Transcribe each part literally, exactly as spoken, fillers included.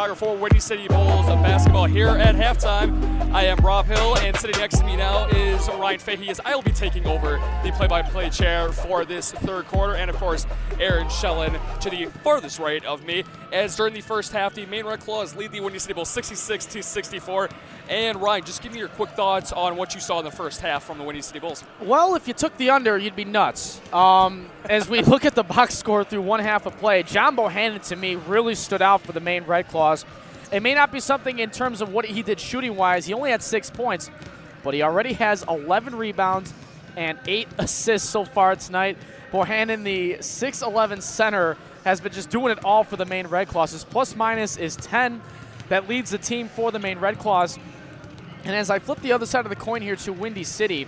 photographer for Windy City Bulls of basketball here at halftime. I am Rob Hill, and sitting next to me now is Ryan Fahey, as I will be taking over the play-by-play chair for this third quarter, and of course, Aaron Schellen to the farthest right of me, as during the first half, the Maine Red Claws lead the Windy City Bulls sixty-six to sixty-four. And Ryan, just give me your quick thoughts on what you saw in the first half from the Windy City Bulls. Well, if you took the under, you'd be nuts. Um, as we look at the box score through one half of play, John Bohannon, to me, really stood out for the Maine Red Claws. It may not be something in terms of what he did shooting-wise. He only had six points, but he already has eleven rebounds and eight assists so far tonight. Bohannon, the six eleven center, has been just doing it all for the Maine Red Claws. His plus-minus is ten. That leads the team for the Maine Red Claws. And as I flip the other side of the coin here to Windy City,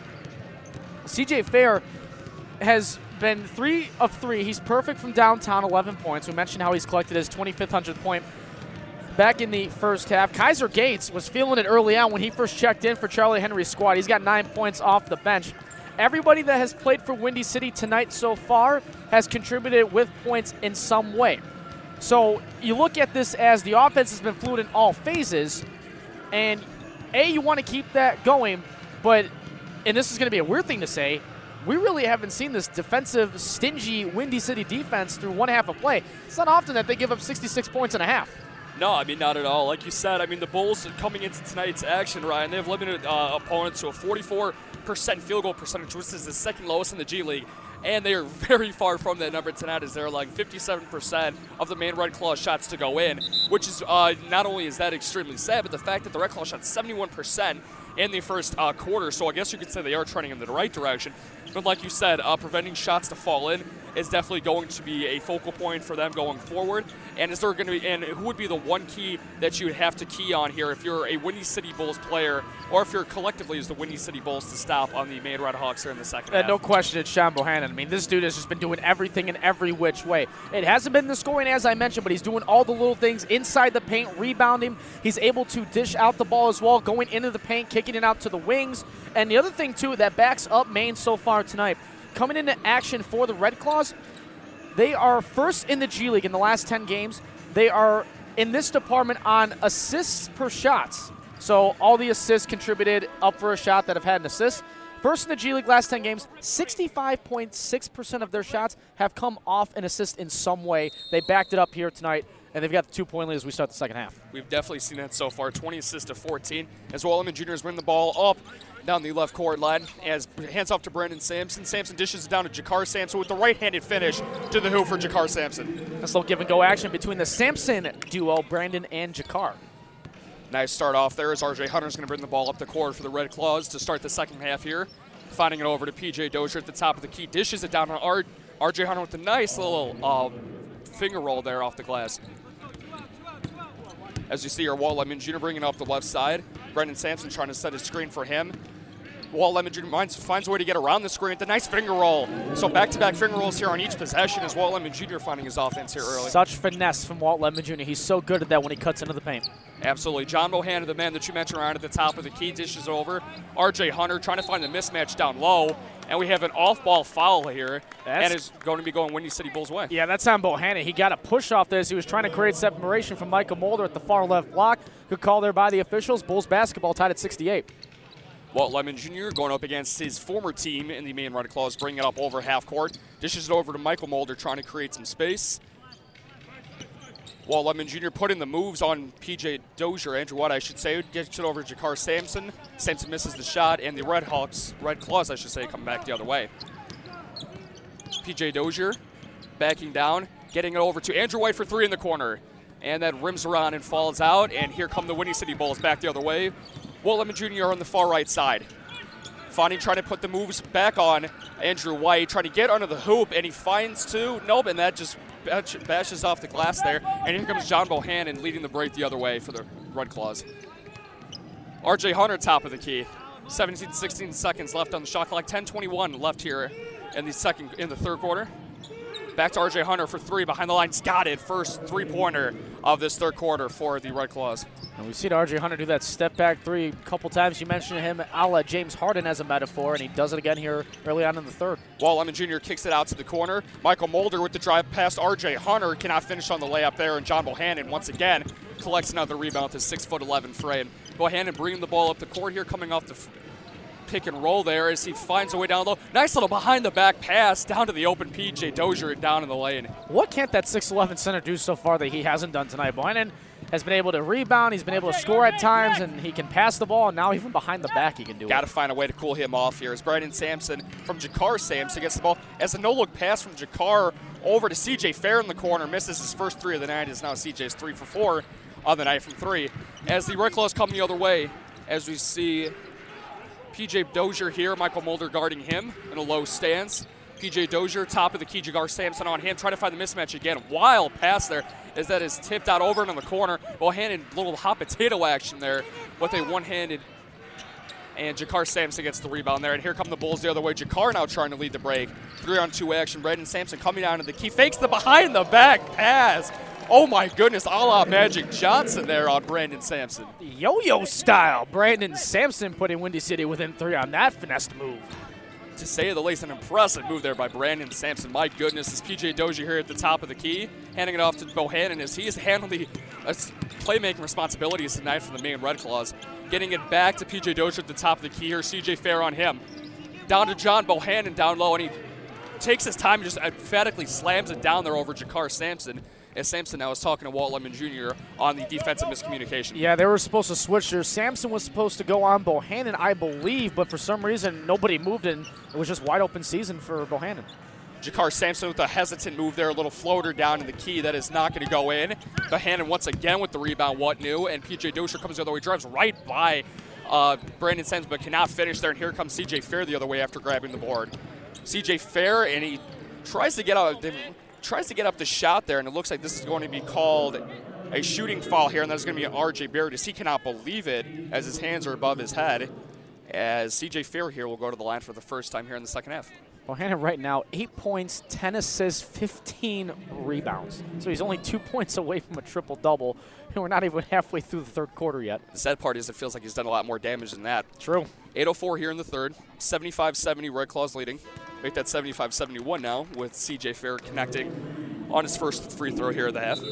C J Fair has been three of three. He's perfect from downtown, eleven points. We mentioned how he's collected his twenty-fifth hundredth point back in the first half. Kaiser Gates was feeling it early on when he first checked in for Charlie Henry's squad. He's got nine points off the bench. Everybody that has played for Windy City tonight so far has contributed with points in some way. So you look at this as the offense has been fluid in all phases, and A, you want to keep that going, but, and this is going to be a weird thing to say, we really haven't seen this defensive, stingy Windy City defense through one half of play. It's not often that they give up sixty-six points and a half. No, I mean, not at all. Like you said, I mean, the Bulls coming into tonight's action, Ryan, they have limited uh, opponents to a forty-four percent field goal percentage, which is the second lowest in the G League. And they are very far from that number tonight, as they're like fifty-seven percent of the Maine Red Claw shots to go in, which is uh, not only is that extremely sad, but the fact that the Red Claw shot seventy-one percent in the first uh, quarter. So I guess you could say they are trending in the right direction. But like you said, uh, preventing shots to fall in is definitely going to be a focal point for them going forward. And is there going to be, and who would be the one key that you would have to key on here if you're a Windy City Bulls player, or if you're collectively as the Windy City Bulls to stop on the Maine Red Hawks here in the second uh, half? No question, it's Sean Bohannon. I mean, this dude has just been doing everything in every which way. It hasn't been the scoring, as I mentioned, but he's doing all the little things inside the paint, rebounding. He's able to dish out the ball as well, going into the paint, kicking it out to the wings. And the other thing, too, that backs up Maine so far tonight, coming into action for the Red Claws, they are first in the G League in the last ten games. They are in this department on assists per shots. So all the assists contributed up for a shot that have had an assist. First in the G League last ten games, sixty-five point six percent of their shots have come off an assist in some way. They backed it up here tonight, and they've got the two-point lead as we start the second half. We've definitely seen that so far, twenty assists to fourteen, as Wallerman Junior has bring the ball up down the left court line, as hands off to Brandon Sampson. Sampson dishes it down to Jakar Sampson with the right-handed finish to the hoop for Jakar Sampson. Nice little give-and-go action between the Sampson duo, Brandon and Jakar. Nice start off there as R J Hunter's going to bring the ball up the court for the Red Claws to start the second half here. Finding it over to P J Dozier at the top of the key. Dishes it down on R RJ Hunter with a nice little um, finger roll there off the glass. As you see here, Walt Lemon Junior bringing it up the left side. Brendan Sampson trying to set a screen for him. Walt Lemon Junior finds, finds a way to get around the screen with a nice finger roll. So back-to-back finger rolls here on each possession as Walt Lemon Junior finding his offense here early. Such finesse from Walt Lemon Junior He's so good at that when he cuts into the paint. Absolutely. John Bohannon, the man that you mentioned around at the top of the key, dishes over. R J Hunter trying to find the mismatch down low. And we have an off-ball foul here. That's, and is going to be going Windy City Bulls' way. Yeah, that's on Bohannon. He got a push off this. He was trying to create separation from Michael Mulder at the far left block. Good call there by the officials. Bulls basketball tied at sixty-eight. Walt Lemon Junior going up against his former team in the Maine Red Claws, bringing it up over half court. Dishes it over to Michael Mulder, trying to create some space. Walt Lemon Junior putting the moves on P J Dozier, Andrew Watt, I should say, gets it over to Jakar Sampson. Sampson misses the shot, and the Red Hawks, Red Claws, I should say, come back the other way. P J Dozier backing down, getting it over to Andrew White for three in the corner. And that rims around and falls out, and here come the Windy City Bulls back the other way. Walt Lemon Junior on the far right side. Finding, trying to put the moves back on Andrew White, trying to get under the hoop, and he finds two. Nope, and that just bashes off the glass there. And here comes John Bohannon leading the break the other way for the Red Claws. R J Hunter top of the key. seventeen to sixteen seconds left on the shot clock. ten twenty-one left here in the second, in the third quarter. Back to R J Hunter for three. Behind the line's got it. First three-pointer of this third quarter for the Red Claws. And we've seen R J Hunter do that step-back three a couple times. You mentioned him a la James Harden as a metaphor, and he does it again here early on in the third. Walt Lemon Junior kicks it out to the corner. Michael Mulder with the drive past R J Hunter. Cannot finish on the layup there, and John Bohannon once again collects another rebound with his six foot eleven frame. Bohannon bringing the ball up the court here, coming off the pick and roll there as he finds a way down low. Nice little behind-the-back pass down to the open P J Dozier down in the lane. What can't that six eleven center do so far that he hasn't done tonight? Bohannon has been able to rebound, he's been able to score at times, and he can pass the ball, and now even behind the back he can do it. Got to find a way to cool him off here as Brandon Sampson from Jakar Sampson gets the ball. As a no-look pass from Jakar over to C J Fair in the corner, misses his first three of the night, is now C J's three for four on the night from three. As the Red Claws come the other way, as we see P J Dozier here, Michael Mulder guarding him in a low stance. P J Dozier, top of the key, Jakar Sampson on him, trying to find the mismatch again. Wild pass there as that is tipped out over and in the corner. Bohannon, little hot potato action there with a one-handed. And Jakar Sampson gets the rebound there. And here come the Bulls the other way. Jakar now trying to lead the break. Three on two action. Brandon Sampson coming down to the key. Fakes the behind the back pass. Oh my goodness, a la Magic Johnson there on Brandon Sampson. Yo-yo style. Brandon Sampson putting Windy City within three on that finesse move. To say the least, an impressive move there by Brandon Sampson. My goodness, is P J Dozier here at the top of the key, handing it off to Bohannon as he is handling the uh, playmaking responsibilities tonight from the main Red Claws. Getting it back to P J Dozier at the top of the key here, C J Fair on him. Down to John Bohannon down low, and he takes his time and just emphatically slams it down there over Jakar Sampson. As Sampson now is talking to Walt Lemon Junior on the defensive miscommunication. Yeah, they were supposed to switch there. Sampson was supposed to go on Bohannon, I believe, but for some reason nobody moved, and it was just wide open season for Bohannon. Jakar Sampson with a hesitant move there, a little floater down in the key that is not going to go in. Bohannon once again with the rebound, what new? And P J Dozier comes the other way, drives right by uh, Brandon Sampson, but cannot finish there. And here comes C J Fair the other way after grabbing the board. C J Fair, and he tries to get out. tries to get up the shot there, and it looks like this is going to be called a shooting foul here, and that's going to be an R J Barrett as he cannot believe it as his hands are above his head, as C J Fair here will go to the line for the first time here in the second half. Bohannon right now, eight points, ten assists, fifteen rebounds. So he's only two points away from a triple-double, and we're not even halfway through the third quarter yet. The sad part is it feels like he's done a lot more damage than that. True. eight oh four here in the third, seventy-five seventy Red Claws leading. Make that seventy-five seventy-one now with C J Fair connecting on his first free throw here of the half.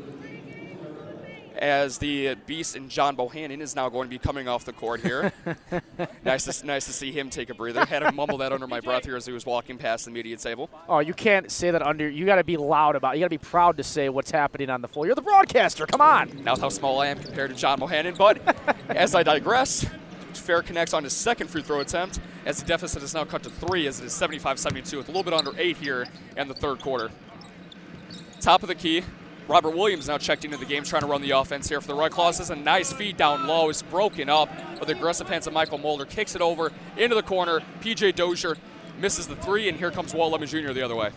As the beast and John Bohannon is now going to be coming off the court here. nice, to, nice to see him take a breather. Had to mumble that under my breath here as he was walking past the media table. Oh, you can't say that under. You got to be loud about it. You got to be proud to say what's happening on the floor. You're the broadcaster. Come on. Now how small I am compared to John Bohannon. But as I digress, Fair connects on his second free throw attempt as the deficit is now cut to three as it is seventy-five seventy-two with a little bit under eight here in the third quarter. Top of the key. Robert Williams now checked into the game, trying to run the offense here for the Red Claws. This is a nice feed down low. It's broken up with aggressive hands of Michael Mulder. Kicks it over into the corner. P J Dozier misses the three, and here comes Walt Lemon Junior the other way.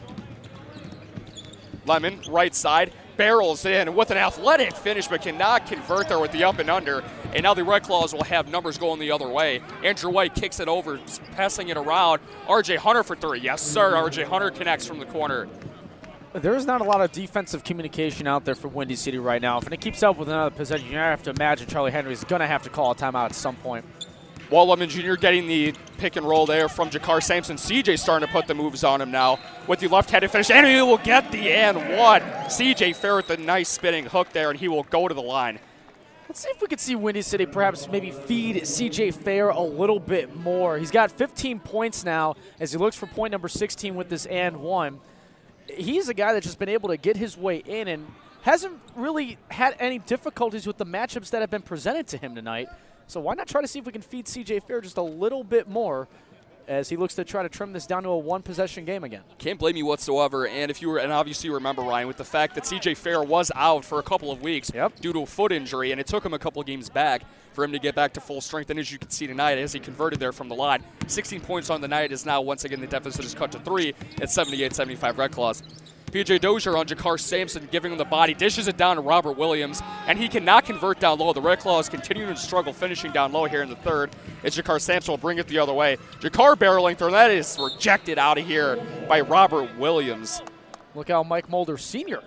Lemon, right side, barrels in with an athletic finish, but cannot convert there with the up and under. And now the Red Claws will have numbers going the other way. Andrew White kicks it over, passing it around. R J Hunter for three. Yes, sir. R J Hunter connects from the corner. There's not a lot of defensive communication out there for Windy City right now. If it keeps up with another possession, you have to imagine Charlie Henry's going to have to call a timeout at some point. Walt Lemon Junior getting the pick and roll there from Jakar Sampson. C J starting to put the moves on him now with the left-handed finish. And he will get the and one. C J Fair with the nice spinning hook there, and he will go to the line. Let's see if we could see Windy City perhaps maybe feed C J Fair a little bit more. He's got fifteen points now as he looks for point number sixteen with this and one. He's a guy that's just been able to get his way in and hasn't really had any difficulties with the matchups that have been presented to him tonight. So why not try to see if we can feed C J Fair just a little bit more as he looks to try to trim this down to a one-possession game again. Can't blame you whatsoever. And if you were, and obviously you remember, Ryan, with the fact that C J Fair was out for a couple of weeks yep. due to a foot injury, and it took him a couple of games back for him to get back to full strength. And as you can see tonight, as he converted there from the line, sixteen points on the night is now once again the deficit is cut to three at seventy-eight seventy-five Red Claws. P J Dozier on Jakar Sampson, giving him the body, dishes it down to Robert Williams, and he cannot convert down low. The Red Claws continuing to struggle finishing down low here in the third. As Jakar Sampson will bring it the other way. Jakar barreling through, that is rejected out of here by Robert Williams. Look out, Mike Mulder Senior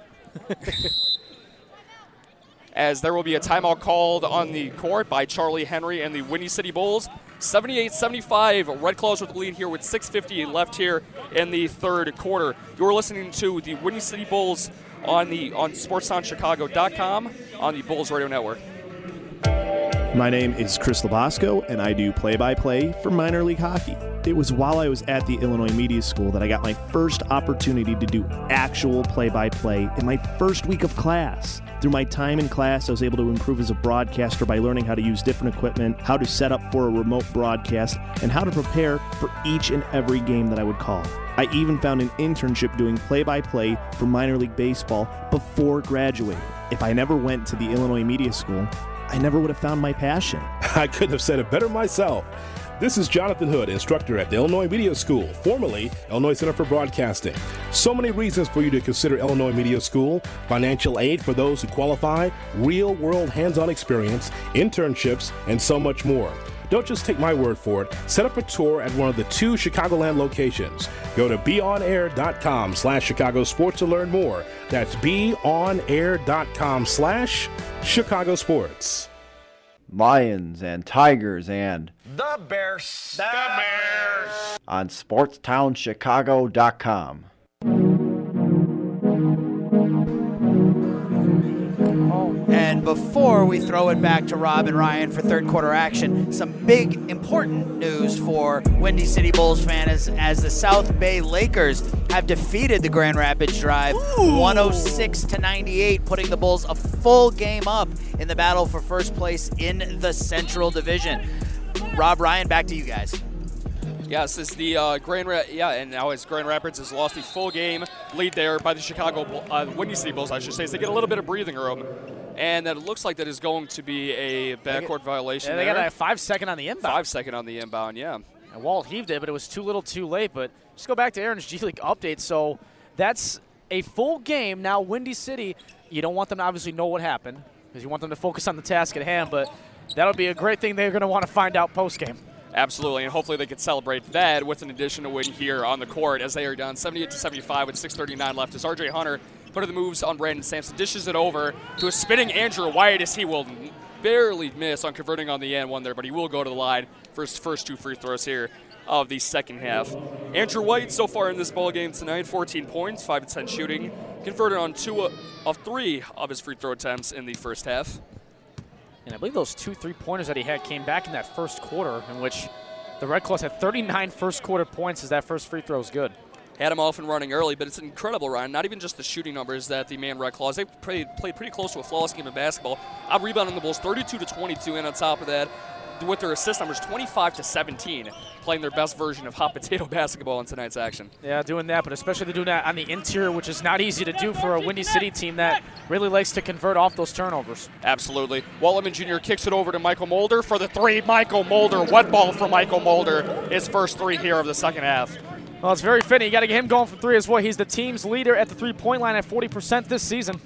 As there will be a timeout called on the court by Charlie Henry and the Windy City Bulls. seventy-eight seventy-five, Red Claws with the lead here with six fifty left here in the third quarter. You're listening to the Windy City Bulls on the on sports sound chicago dot com on the Bulls Radio Network. My name is Chris Labosco, and I do play-by-play for minor league hockey. It was while I was at the Illinois Media School that I got my first opportunity to do actual play-by-play in my first week of class. Through my time in class, I was able to improve as a broadcaster by learning how to use different equipment, how to set up for a remote broadcast, and how to prepare for each and every game that I would call. I even found an internship doing play-by-play for minor league baseball before graduating. If I never went to the Illinois Media School, I never would have found my passion. I couldn't have said it better myself. This is Jonathan Hood, instructor at the Illinois Media School, formerly Illinois Center for Broadcasting. So many reasons for you to consider Illinois Media School: financial aid for those who qualify, real-world hands-on experience, internships, and so much more. Don't just take my word for it. Set up a tour at one of the two Chicagoland locations. Go to beonair.com slash Chicago Sports to learn more. That's beonair.com slash Chicago Sports. Lions and Tigers and The Bears. The Bears. on sports town chicago dot com. And before we throw it back to Rob and Ryan for third quarter action, some big important news for Windy City Bulls fans as the South Bay Lakers have defeated the Grand Rapids Drive one oh six to ninety-eight, putting the Bulls a full game up in the battle for first place in the Central Division. Rob, Ryan, back to you guys. Yes, this is the uh, Grand Ra- yeah, and now as Grand Rapids has lost the full game lead there by the Chicago Bull- uh, Windy City Bulls, I should say, so they get a little bit of breathing room, and that it looks like that is going to be a backcourt violation. Yeah, they there. got a five second on the inbound. Five second on the inbound, yeah. And Walt heaved it, but it was too little, too late. But just go back to Aaron's G League update. So that's a full game now. Windy City, you don't want them to obviously know what happened because you want them to focus on the task at hand. But that'll be a great thing they're going to want to find out post game. Absolutely, and hopefully they can celebrate that with an additional win here on the court as they are down seventy-eight to seventy-five with six thirty-nine left as R J Hunter put the moves on Brandon Sampson, dishes it over to a spinning Andrew White as he will barely miss on converting on the end one there, but he will go to the line for his first two free throws here of the second half. Andrew White so far in this ball game tonight, fourteen points, five to ten shooting, converted on two of three of his free throw attempts in the first half. And I believe those two three-pointers that he had came back in that first quarter, in which the Red Claws had thirty-nine first-quarter points as that first free throw is good. Had him off and running early, but it's incredible, Ryan. Not even just the shooting numbers that the man Red Claws, they played, played pretty close to a flawless game of basketball. Out rebounding the Bulls thirty-two to twenty-two, and on top of that, with their assist numbers twenty-five to seventeen, playing their best version of hot potato basketball in tonight's action. Yeah, doing that, but especially they're doing that on the interior, which is not easy to do for a Windy City team that really likes to convert off those turnovers. Absolutely. Wallerman Junior kicks it over to Michael Mulder for the three. Michael Mulder, wet ball for Michael Mulder, his first three here of the second half. Well, it's very fitting. You got to get him going from three as well. He's the team's leader at the three-point line at forty percent this season.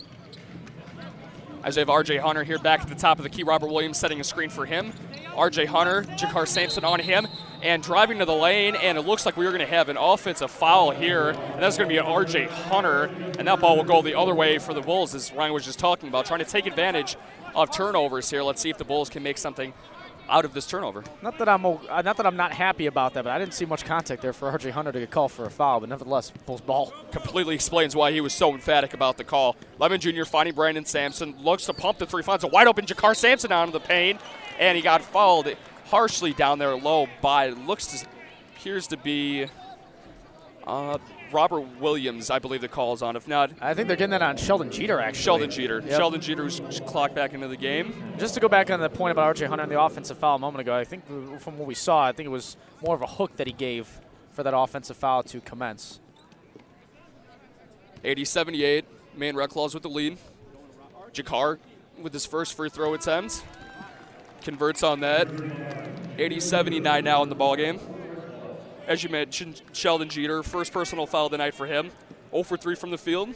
As they have R J Hunter here back at the top of the key. Robert Williams setting a screen for him. R J Hunter, Jakar Sampson on him, and driving to the lane, and it looks like we're going to have an offensive foul here, and that's going to be an R J Hunter, and that ball will go the other way for the Bulls, as Ryan was just talking about, trying to take advantage of turnovers here. Let's see if the Bulls can make something out of this turnover. Not that I'm uh, not that I'm not happy about that, but I didn't see much contact there for R J Hunter to get called for a foul, but nevertheless, Bulls ball. Completely explains why he was so emphatic about the call. Lemon Junior finding Brandon Sampson, looks to pump the three, finds a wide open Jakar Sampson out of the paint, and he got fouled harshly down there low by, looks to, appears to be uh, Robert Williams, I believe the call is on. If not, I think they're getting that on Sheldon Jeter, actually. Sheldon Jeter. Yep. Sheldon Jeter who's clocked back into the game. Just to go back on the point about R J Hunter and the offensive foul a moment ago, I think from what we saw, I think it was more of a hook that he gave for that offensive foul to commence. eighty seventy-eight, Man Red Claws with the lead. Jakar with his first free throw attempt. Converts on that. eighty seventy-nine now in the ballgame. As you mentioned, Sheldon Jeter, first personal foul of the night for him. zero for three from the field.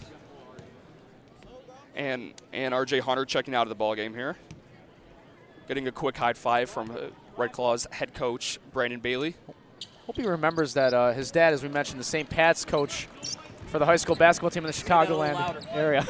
And and R J Hunter checking out of the ballgame here. Getting a quick high five from uh, Red Claws head coach Brandon Bailey. Hope he remembers that uh, his dad, as we mentioned, the Saint Pat's coach for the high school basketball team in the Chicagoland area.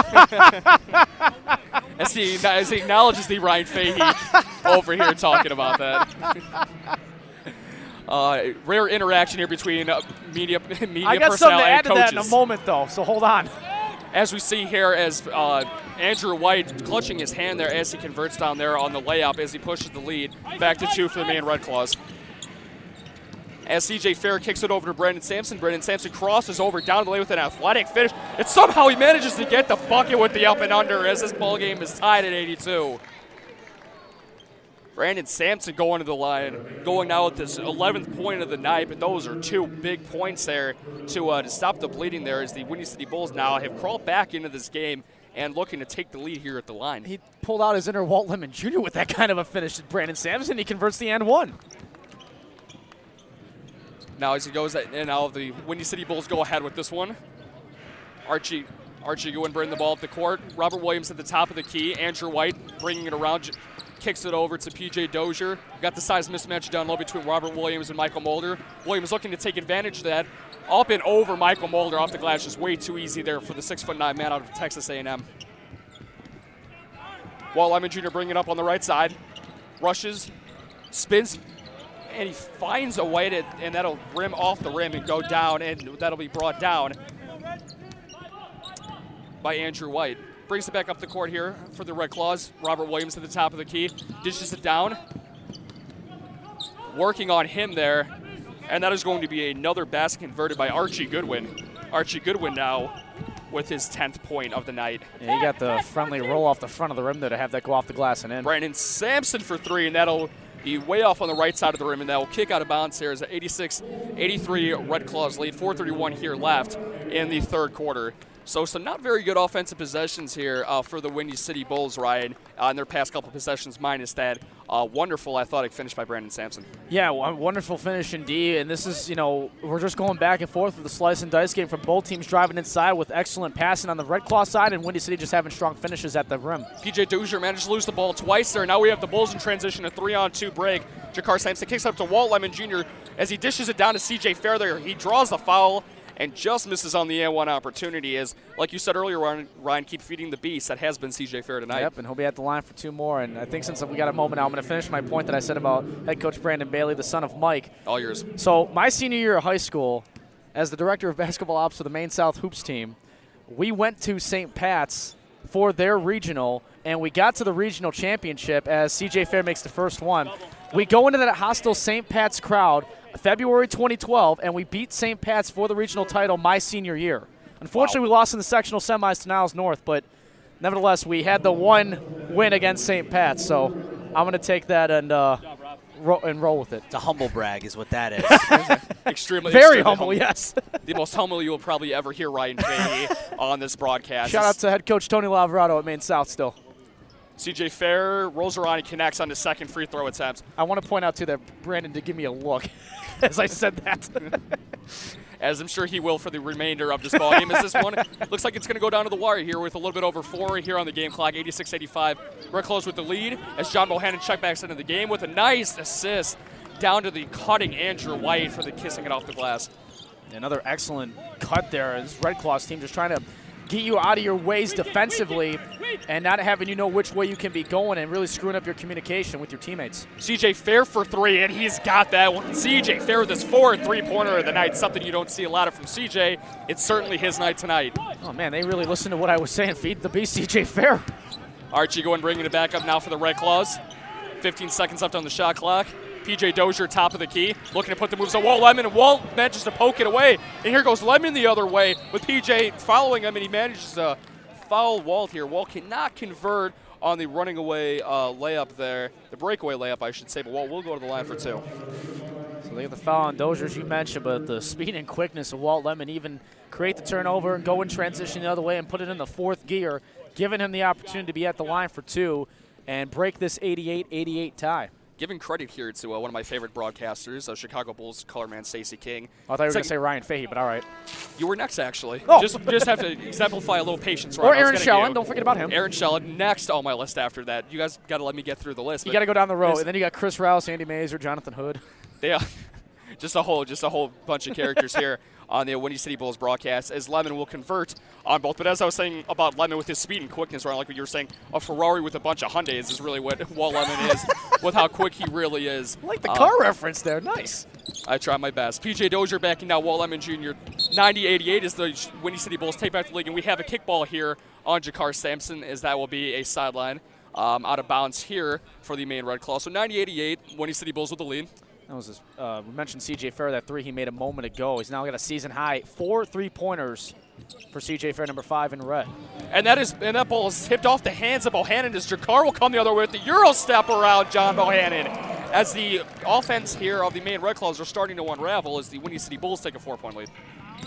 As he, as he acknowledges the Ryan Fahey over here talking about that. Uh, rare interaction here between uh, media media I got personnel something to and add to coaches. that in a moment, though, so hold on. As we see here, as uh, Andrew White clutching his hand there as he converts down there on the layup as he pushes the lead back to two for the Maine Red Claws. As C J Fair kicks it over to Brandon Sampson. Brandon Sampson crosses over down the lane with an athletic finish. And somehow he manages to get the bucket with the up and under as this ball game is tied at eighty-two. Brandon Sampson going to the line, going now with this eleventh point of the night, but those are two big points there to, uh, to stop the bleeding there as the Windy City Bulls now have crawled back into this game and looking to take the lead here at the line. He pulled out his inner Walt Lemon Junior with that kind of a finish at Brandon Sampson. He converts the and one. Now as he goes, and now the Windy City Bulls go ahead with this one. Archie Archie going bring the ball up the court. Robert Williams at the top of the key. Andrew White bringing it around, kicks it over to P J Dozier. Got the size mismatch down low between Robert Williams and Michael Mulder. Williams looking to take advantage of that. Up and over Michael Mulder off the glass. Just way too easy there for the six foot nine man out of Texas A and M. Walt Lemon Junior bringing it up on the right side. Rushes, spins, and he finds a way to, and that'll rim off the rim and go down, and that'll be brought down by Andrew White. Brings it back up the court here for the Red Claws. Robert Williams at the top of the key. Dishes it down. Working on him there. And that is going to be another basket converted by Archie Goodwin. Archie Goodwin now with his tenth point of the night. Yeah, he got the friendly roll off the front of the rim there to have that go off the glass and in. Brandon Sampson for three, and that'll be way off on the right side of the rim, and that will kick out of bounds here as an eighty-six eighty-three Red Claws lead. four thirty-one here left in the third quarter. So some not very good offensive possessions here uh, for the Windy City Bulls, Ryan, uh, in their past couple possessions, minus that uh, wonderful athletic finish by Brandon Sampson. Yeah, a wonderful finish indeed. And this is, you know, we're just going back and forth with the slice and dice game from both teams driving inside with excellent passing on the Red Claw side and Windy City just having strong finishes at the rim. P J Dozier managed to lose the ball twice there. Now we have the Bulls in transition, a three-on-two break. Jakar Sampson kicks it up to Walt Lemon Junior as he dishes it down to C J Fair there. He draws the foul and just misses on the and one opportunity as, like you said earlier, Ryan, Ryan, keep feeding the beast. That has been C J Fair tonight. Yep, and he'll be at the line for two more. And I think since we got a moment now, I'm going to finish my point that I said about head coach Brandon Bailey, the son of Mike. All yours. So my senior year of high school, as the director of basketball ops for the Maine South Hoops team, we went to Saint Pat's for their regional, and we got to the regional championship as C J Fair makes the first one. We go into that hostile Saint Pat's crowd February twenty twelve, and we beat Saint Pat's for the regional title my senior year. Unfortunately, wow. we lost in the sectional semis to Niles North, but nevertheless, we had the one win against Saint Pat's. So I'm going to take that and uh, ro and roll with it. It's a humble brag is what that is. extremely, Very extremely humble, humble, yes. The most humble you will probably ever hear Ryan Fahey on this broadcast. Shout out to head coach Tony Laverado at Maine South still. C J Fair rolls around and connects on the second free throw attempt. I want to point out, too, that Brandon did give me a look as I said that. As I'm sure he will for the remainder of this ball game. As this one looks like it's going to go down to the wire here with a little bit over four here on the game clock, eighty-six eighty-five. Red Claws with the lead as John Bohannon check backs into the game with a nice assist down to the cutting Andrew White for the kissing it off the glass. Another excellent cut there. This Red Claws team just trying to get you out of your ways defensively and not having you know which way you can be going and really screwing up your communication with your teammates. C J Fair for three, and he's got that one. C J Fair with his fourth three-pointer of the night, something you don't see a lot of from C J. It's certainly his night tonight. Oh, man, they really listened to what I was saying. Feed the beast, C J Fair. Archie going bringing it back up now for the Red Claws. fifteen seconds left on the shot clock. P J Dozier, top of the key, looking to put the moves on Walt Lemon, and Walt manages to poke it away. And here goes Lemon the other way with P J following him, and he manages to foul Walt here. Walt cannot convert on the running away uh, layup there, the breakaway layup, I should say, but Walt will go to the line for two. So they get the foul on Dozier, as you mentioned, but the speed and quickness of Walt Lemon even create the turnover and go in transition the other way and put it in the fourth gear, giving him the opportunity to be at the line for two and break this eighty-eight eighty-eight tie. Giving credit here to uh, one of my favorite broadcasters, uh, Chicago Bulls colorman Stacey King. Oh, I thought you were it's going like, to say Ryan Fahey, but all right. You were next, actually. Oh. Just, just have to exemplify a little patience. Right? Or Aaron Shellen. Don't forget about him. Aaron Shellen next on my list after that. You guys got to let me get through the list. You got to go down the road, and then you got Chris Rouse, Andy Mays, or Jonathan Hood. They, uh, just a whole, just a whole bunch of characters here on the Windy City Bulls broadcast, as Lemon will convert on both. But as I was saying about Lemon with his speed and quickness, right, like what you were saying, a Ferrari with a bunch of Hyundais is really what Walt Lemon is, with how quick he really is. I like the Uh, car reference there. Nice. I try my best. P J Dozier backing now Walt Lemon Junior ninety eighty-eight is the Windy City Bulls take back the league, and we have a kickball here on Jakar Sampson, as that will be a sideline um, out of bounds here for the Maine Red Claw. So ninety eighty-eight, Windy City Bulls with the lead. That was his, uh, we mentioned C J Fair, that three he made a moment ago. He's now got a season high four three-pointers for C J Fair, number five in red. And that is and that ball is tipped off the hands of Bohannon as Jakar will come the other way with the Euro step around John Bohannon. As the offense here of the Maine Red Claws are starting to unravel as the Windy City Bulls take a four-point lead.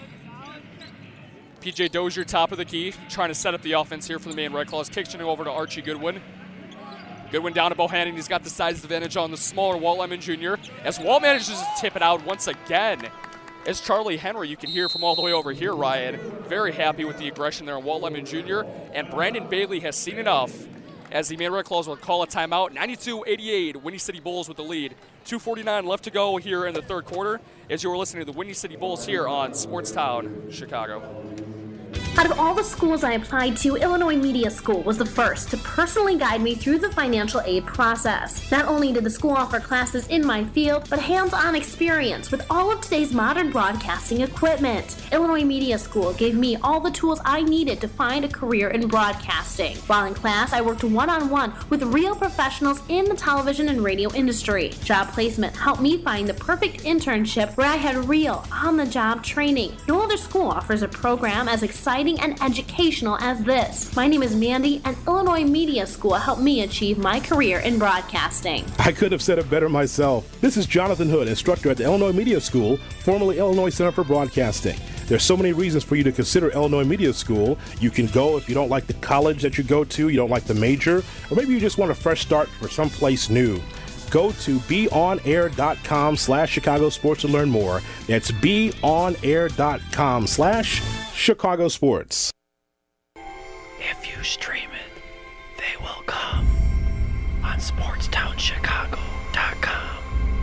P J Dozier, top of the key, trying to set up the offense here for the Maine Red Claws. Kicks it over to Archie Goodwin. Goodwin down to Bohannon. He's got the size advantage on the smaller Walt Lemon Junior As Walt manages to tip it out once again, as Charlie Henry, you can hear from all the way over here, Ryan, very happy with the aggression there on Walt Lemon Junior And Brandon Bailey has seen enough, as the Maine Red Claws will call a timeout. ninety-two eighty-eight, Windy City Bulls with the lead. two forty-nine left to go here in the third quarter, as you were listening to the Windy City Bulls here on Sportstown Chicago. Out of all the schools I applied to, Illinois Media School was the first to personally guide me through the financial aid process. Not only did the school offer classes in my field, but hands-on experience with all of today's modern broadcasting equipment. Illinois Media School gave me all the tools I needed to find a career in broadcasting. While in class, I worked one-on-one with real professionals in the television and radio industry. Job placement helped me find the perfect internship where I had real, on-the-job training. No other school offers a program as exciting and educational as this. My name is Mandy, and Illinois Media School helped me achieve my career in broadcasting. I could have said it better myself. This is Jonathan Hood, instructor at the Illinois Media School, formerly Illinois Center for Broadcasting. There's so many reasons for you to consider Illinois Media School. You can go if you don't like the college that you go to, you don't like the major, or maybe you just want a fresh start for someplace new. Go to beonair.com slash Chicago Sports to learn more. That's beonair.com slash Chicago Sports. If you stream it, they will come on sportstown chicago dot com.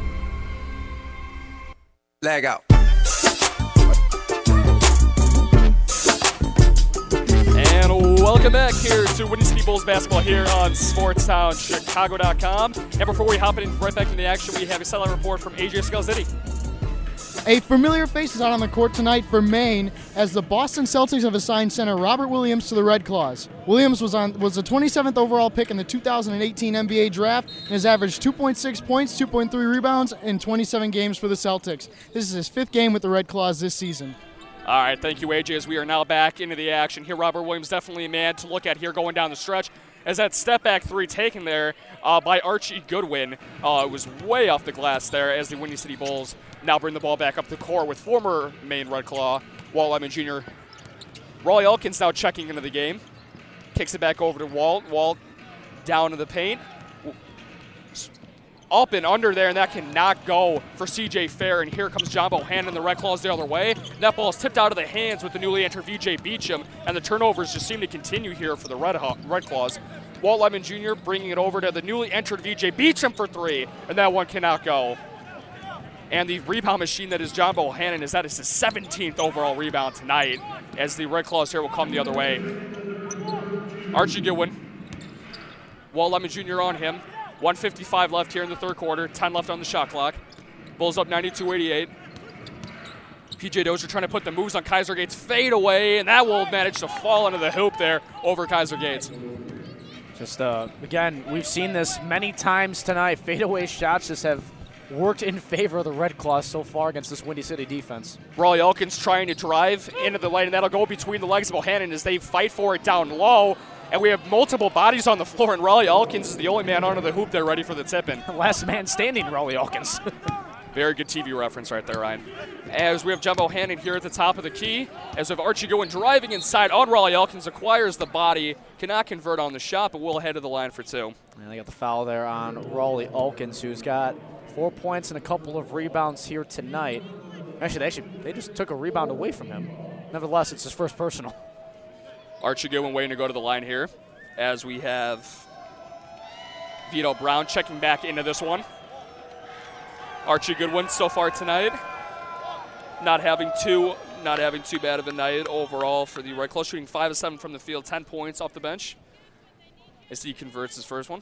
Leg out. And welcome back here to Windy City Bulls basketball here on sportstown chicago dot com. And before we hop in right back into the action, we have a sideline report from A J Scalzitti. A familiar face is out on the court tonight for Maine as the Boston Celtics have assigned center Robert Williams to the Red Claws. Williams was on was the twenty-seventh overall pick in the two thousand eighteen N B A draft and has averaged two point six points, two point three rebounds in twenty-seven games for the Celtics. This is his fifth game with the Red Claws this season. All right, thank you, A J, as we are now back into the action here. Robert Williams definitely a man to look at here going down the stretch, as that step-back three taken there uh, by Archie Goodwin uh, was way off the glass there, as the Windy City Bulls now bring the ball back up the court with former Maine Red Claw Walt Lemon Junior Raleigh Elkins now checking into the game. Kicks it back over to Walt. Walt down to the paint. Up and under there, and that cannot go for C J Fair. And here comes John Bohannon, and the Red Claws the other way. That ball is tipped out of the hands with the newly entered V J Beecham, and the turnovers just seem to continue here for the Red, Red Claws. Walt Lemon Junior bringing it over to the newly entered V J Beecham for three, and that one cannot go. And the rebound machine that is John Bohannon is that is his seventeenth overall rebound tonight, as the Red Claws here will come the other way. Archie Goodwin. Walt Lemon Junior on him. one fifty-five left here in the third quarter. ten left on the shot clock. Bulls up ninety-two eighty-eight. P J Dozier trying to put the moves on Kaiser Gates. Fade away, and that will manage to fall into the hoop there over Kaiser Gates. Just, uh, again, we've seen this many times tonight. Fadeaway shots just have worked in favor of the Red Claws so far against this Windy City defense. Raleigh Elkins trying to drive into the lane, and that'll go between the legs of Bohannon as they fight for it down low. And we have multiple bodies on the floor, and Raleigh Elkins is the only man under the hoop there ready for the tip-in. Last man standing, Raleigh Elkins. Very good T V reference right there, Ryan. As we have John Bohannon here at the top of the key, as we have Archie going driving inside on Raleigh Elkins, acquires the body, cannot convert on the shot, but will head to the line for two. And they got the foul there on Raleigh Elkins, who's got four points and a couple of rebounds here tonight. Actually, they, actually, they just took a rebound away from him. Nevertheless, it's his first personal. Archie Goodwin waiting to go to the line here, as we have Vito Brown checking back into this one. Archie Goodwin so far tonight, not having too, not having too bad of a night overall for the Red Claws, shooting five of seven from the field, ten points off the bench as he converts his first one.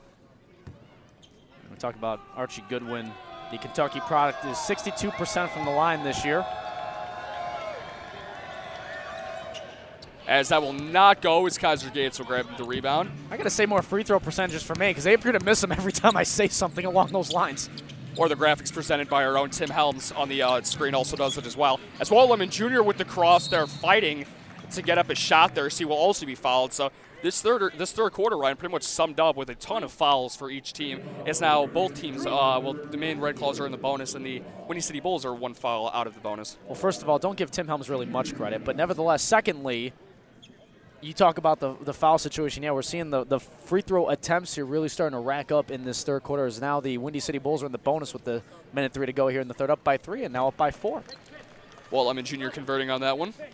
We talk about Archie Goodwin. The Kentucky product is sixty-two percent from the line this year. As that will not go, as Kaiser Gates will grab the rebound. I got to say more free throw percentages for me because they appear to miss them every time I say something along those lines. Or the graphics presented by our own Tim Helms on the uh, screen also does it as well. As Walt Lemon Junior with the cross there fighting to get up a shot there, so he will also be fouled. So this third this third quarter, Ryan, pretty much summed up with a ton of fouls for each team. As now both teams, uh, well, the main Red Claws are in the bonus, and the Windy City Bulls are one foul out of the bonus. Well, first of all, don't give Tim Helms really much credit, but nevertheless, secondly, you talk about the the foul situation. Yeah, we're seeing the, the free throw attempts here really starting to rack up in this third quarter as now the Windy City Bulls are in the bonus with the minute three to go here in the third, up by three and now up by four. Walt Lemon Junior converting on that one.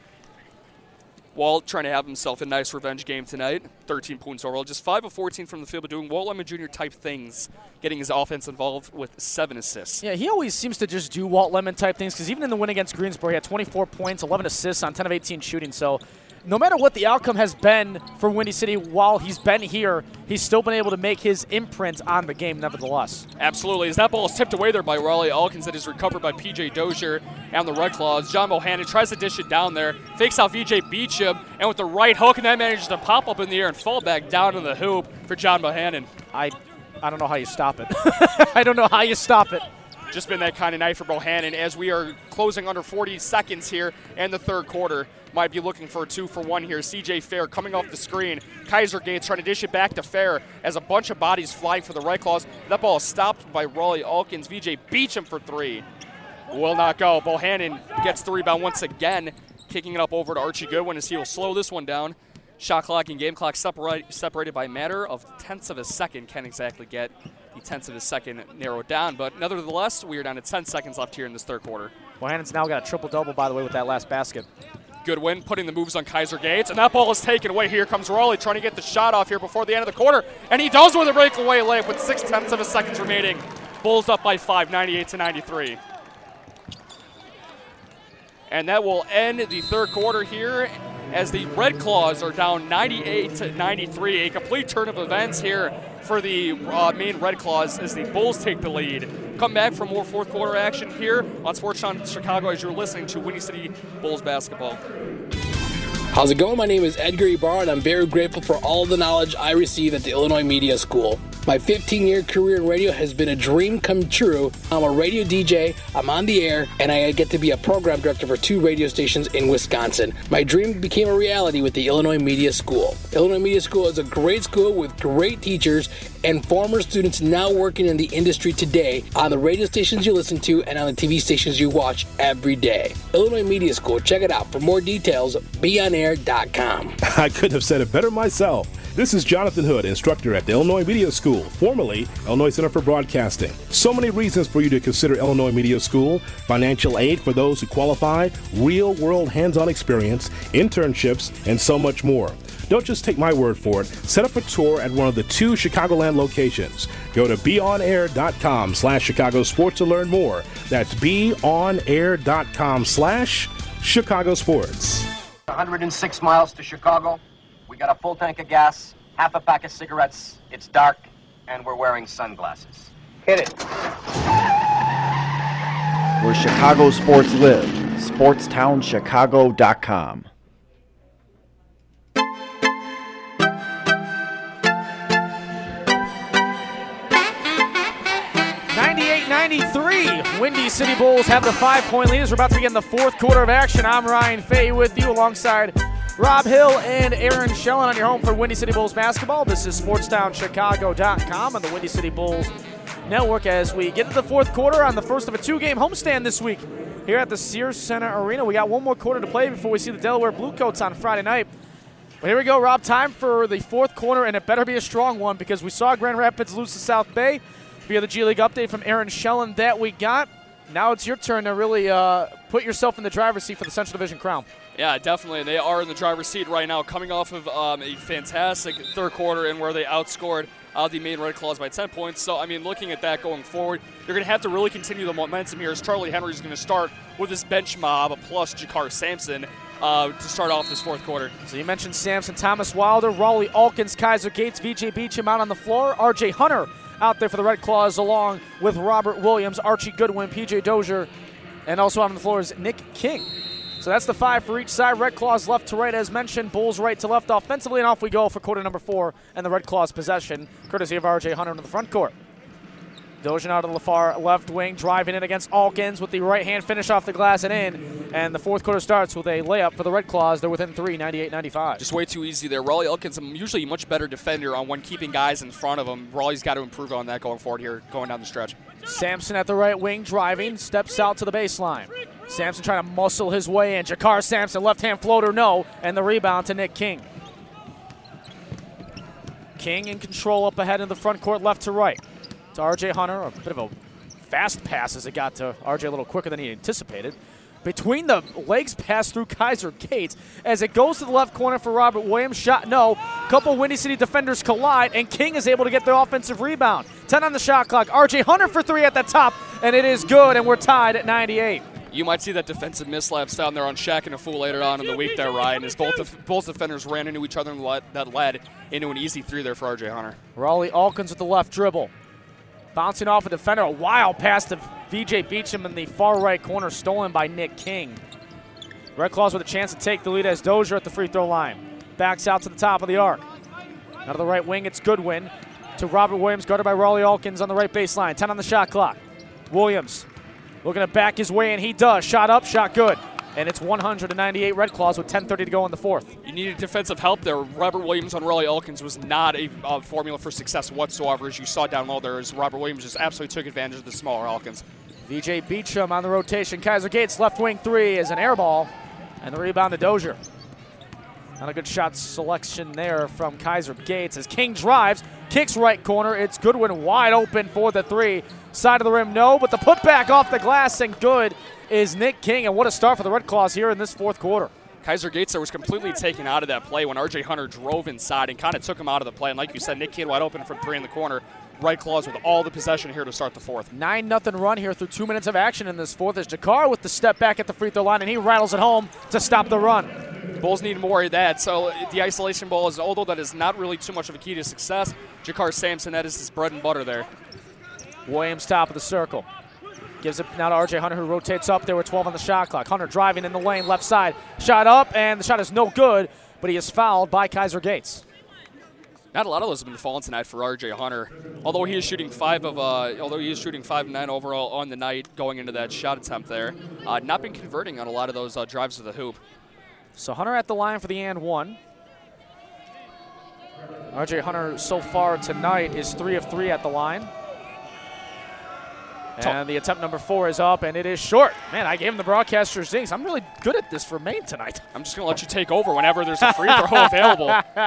Walt trying to have himself a nice revenge game tonight. thirteen points overall, just five of fourteen from the field, but doing Walt Lemon Junior type things, getting his offense involved with seven assists. Yeah, he always seems to just do Walt Lemon type things because even in the win against Greensboro, he had twenty-four points, eleven assists on ten of eighteen shooting. So no matter what the outcome has been for Windy City while he's been here, he's still been able to make his imprint on the game nevertheless. Absolutely. As that ball is tipped away there by Raleigh Alkins, that is recovered by P J Dozier and the Red Claws. John Bohannon tries to dish it down there, fakes out V J Beecham, and with the right hook, and that manages to pop up in the air and fall back down in the hoop for John Bohannon. I, I don't know how you stop it. I don't know how you stop it. Just been that kind of night for Bohannon as we are closing under forty seconds here in the third quarter. Might be looking for a two for one here. C J Fair coming off the screen. Kaiser Gates trying to dish it back to Fair as a bunch of bodies flying for the Red Claws. That ball is stopped by Raleigh Alkins. V J Beecham for three. Will not go. Bohannon gets the rebound once again, kicking it up over to Archie Goodwin as he will slow this one down. Shot clock and game clock separate, separated by a matter of tenths of a second. Can't exactly get the tenths of a second narrowed down, but nevertheless, we are down to ten seconds left here in this third quarter. Bohannon's now got a triple-double, by the way, with that last basket. Goodwin putting the moves on Kaiser Gates, and that ball is taken away. Here comes Raleigh trying to get the shot off here before the end of the quarter, and he does with a breakaway layup with six tenths of a seconds remaining. Bulls up by five, ninety-eight to ninety-three. And that will end the third quarter here as the Red Claws are down ninety-eight to ninety-three. A complete turn of events here for the uh, main Red Claws as the Bulls take the lead. Come back for more fourth quarter action here on Sportstown Chicago as you're listening to Windy City Bulls basketball. How's it going? My name is Edgar Ibarra, and I'm very grateful for all the knowledge I received at the Illinois Media School. My fifteen-year career in radio has been a dream come true. I'm a radio D J, I'm on the air, and I get to be a program director for two radio stations in Wisconsin. My dream became a reality with the Illinois Media School. Illinois Media School is a great school with great teachers and former students now working in the industry today on the radio stations you listen to and on the T V stations you watch every day. Illinois Media School, check it out. For more details, be on air dot com. I couldn't have said it better myself. This is Jonathan Hood, instructor at the Illinois Media School, formerly Illinois Center for Broadcasting. So many reasons for you to consider Illinois Media School: financial aid for those who qualify, real-world hands-on experience, internships, and so much more. Don't just take my word for it. Set up a tour at one of the two Chicagoland locations. Go to be on air dot com slash Chicago Sports to learn more. That's be on air dot com slash Chicago Sports. one hundred six miles to Chicago. We got a full tank of gas, half a pack of cigarettes. It's dark, and we're wearing sunglasses. Hit it. Where Chicago sports live. Sportstown Chicago dot com. ninety-eight ninety-three. Windy City Bulls have the five-point lead as we're about to begin the fourth quarter of action. I'm Ryan Fay with you alongside Rob Hill and Aaron Schellen on your home for Windy City Bulls basketball. This is Sportstown Chicago dot com and the Windy City Bulls Network as we get to the fourth quarter on the first of a two-game homestand this week here at the Sears Center Arena. We got one more quarter to play before we see the Delaware Bluecoats on Friday night. But here we go, Rob. Time for the fourth quarter, and it better be a strong one because we saw Grand Rapids lose to South Bay via the G League update from Aaron Schellen that we got. Now it's your turn to really uh, put yourself in the driver's seat for the Central Division crown. Yeah, definitely. They are in the driver's seat right now, coming off of um, a fantastic third quarter in where they outscored uh, the Maine Red Claws by ten points. So, I mean, looking at that going forward, you're going to have to really continue the momentum here as Charlie Henry's going to start with his bench mob plus Jakar Sampson uh, to start off this fourth quarter. So you mentioned Sampson, Thomas Wilder, Raleigh Alkins, Kaiser Gates, V J Beecham out on the floor, R J Hunter out there for the Red Claws along with Robert Williams, Archie Goodwin, P J Dozier, and also out on the floor is Nick King. So that's the five for each side. Red Claws left to right, as mentioned. Bulls right to left offensively, and off we go for quarter number four and the Red Claws possession, courtesy of R J Hunter into the front court. Dozier out of the far left wing, driving in against Alkins with the right hand finish off the glass and in. And the fourth quarter starts with a layup for the Red Claws. They're within three, ninety-eight ninety-five. Just way too easy there. Raleigh Alkins, usually a much better defender on when keeping guys in front of him. Raleigh's got to improve on that going forward here, going down the stretch. Sampson at the right wing, driving, steps out to the baseline. Sampson trying to muscle his way in. Jakar Sampson, left-hand floater, no. And the rebound to Nick King. King in control up ahead in the front court, left to right. To R J Hunter, a bit of a fast pass as it got to R J a little quicker than he anticipated. Between the legs pass through Kaiser Gates as it goes to the left corner for Robert Williams. Shot no. Couple Windy City defenders collide, and King is able to get the offensive rebound. ten on the shot clock. R J Hunter for three at the top, and it is good, and we're tied at ninety-eight. You might see that defensive mislaps down there on Shaq and a fool later on in the week there, Ryan, as both def both defenders ran into each other and led, that led into an easy three there for R J Hunter. Raleigh Alkins with the left dribble. Bouncing off a defender, a wild pass to V J Beecham in the far right corner, stolen by Nick King. Red Claws with a chance to take the lead as Dozier at the free throw line. Backs out to the top of the arc. Out of the right wing, it's Goodwin to Robert Williams, guarded by Raleigh Alkins on the right baseline. ten on the shot clock. Williams looking to back his way, and he does. Shot up, shot good. And it's one hundred ninety-eight Red Claws with ten thirty to go in the fourth. You needed defensive help there. Robert Williams on Raleigh Alkins was not a uh, formula for success whatsoever, as you saw down low there, as Robert Williams just absolutely took advantage of the smaller Alkins. V J Beecham on the rotation. Kaiser Gates left wing three is an air ball, and the rebound to Dozier. Not a good shot selection there from Kaiser Gates as King drives, kicks right corner. It's Goodwin wide open for the three. Side of the rim, no, but the putback off the glass and good is Nick King, and what a start for the Red Claws here in this fourth quarter. Kaiser Gates there was completely taken out of that play when R J Hunter drove inside and kind of took him out of the play. And like you said, Nick King wide open from three in the corner. Red Claws with all the possession here to start the fourth. nine nothing run here through two minutes of action in this fourth as Jakar with the step back at the free throw line, and he rattles it home to stop the run. Bulls need more of that. So the isolation ball is, although that is not really too much of a key to success, Jakar Sampson, that is his bread and butter there. Williams top of the circle. Gives it now to R J Hunter, who rotates up there with twelve on the shot clock. Hunter driving in the lane, left side. Shot up, and the shot is no good, but he is fouled by Kaiser Gates. Not a lot of those have been falling tonight for R J Hunter. Although he is shooting five of, uh, although he is shooting five of nine overall on the night, going into that shot attempt there, uh, not been converting on a lot of those uh, drives to the hoop. So Hunter at the line for the and one. R J Hunter so far tonight is three of three at the line. And the attempt number four is up, and it is short. Man, I gave him the broadcaster zings. I'm really good at this for Maine tonight. I'm just going to let you take over whenever there's a free throw available.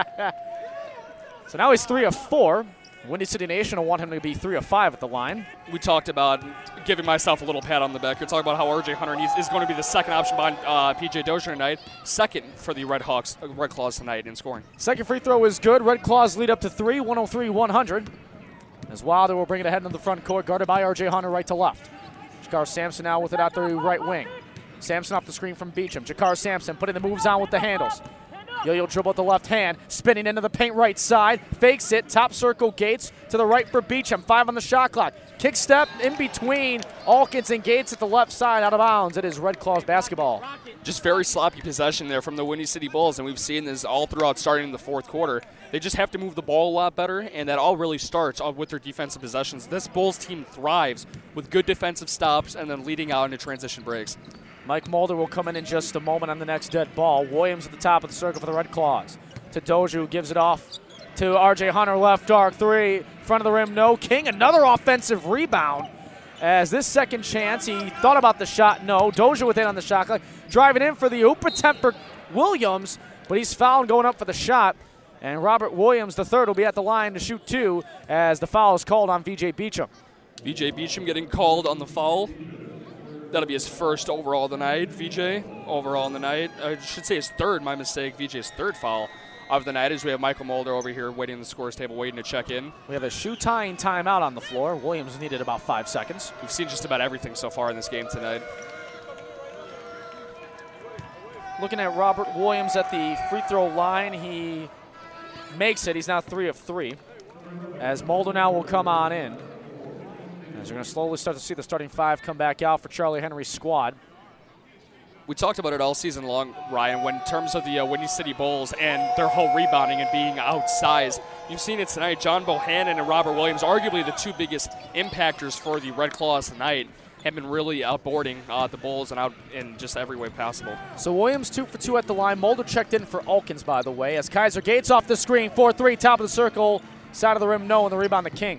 So now he's three of four. Windy City Nation will want him to be three of five at the line. We talked about giving myself a little pat on the back. You're talking about how R J Hunter needs, is going to be the second option behind uh, P J Dozier tonight. Second for the Red Hawks, uh, Red Claws tonight in scoring. Second free throw is good. Red Claws lead up to three, one oh three one hundred. As Wilder will bring it ahead into the front court, guarded by R J Hunter right to left. Jakar Sampson now with it out the right wing. Sampson off the screen from Beecham. Jakar Sampson putting the moves on with the handles. Yo-yo dribble at the left hand, spinning into the paint right side, fakes it, top circle Gates to the right for Beecham, five on the shot clock. Kick step in between Alkins and Gates at the left side, out of bounds. It is Red Claws basketball. Just very sloppy possession there from the Windy City Bulls, and we've seen this all throughout starting in the fourth quarter. They just have to move the ball a lot better, and that all really starts with their defensive possessions. This Bulls team thrives with good defensive stops and then leading out into transition breaks. Mike Mulder will come in in just a moment on the next dead ball. Williams at the top of the circle for the Red Claws. To Dozier, who gives it off to R J Hunter, left arc three. Front of the rim, no. King, another offensive rebound. As this second chance, he thought about the shot, no. Dozier with it on the shot clock. Driving in for the oop attempt for Williams, but he's fouled going up for the shot. And Robert Williams, the third, will be at the line to shoot two as the foul is called on V J Beecham. V J Beecham getting called on the foul. That'll be his first overall of the night, V J, overall in the night. I should say his third, my mistake, V J's third foul of the night as we have Michael Mulder over here waiting on the scores table, waiting to check in. We have a shoe tying timeout on the floor. Williams needed about five seconds. We've seen just about everything so far in this game tonight. Looking at Robert Williams at the free throw line, he makes it. He's now three of three. As Mulder now will come on in. As you're going to slowly start to see the starting five come back out for Charlie Henry's squad. We talked about it all season long, Ryan, when in terms of the uh, Windy City Bulls and their whole rebounding and being outsized. You've seen it tonight. John Bohannon and Robert Williams, arguably the two biggest impactors for the Red Claws tonight, have been really outboarding uh, the Bulls and out in just every way possible. So Williams two for two at the line. Mulder checked in for Elkins, by the way, as Kaiser Gates off the screen. four three, top of the circle, side of the rim, no, and the rebound to King.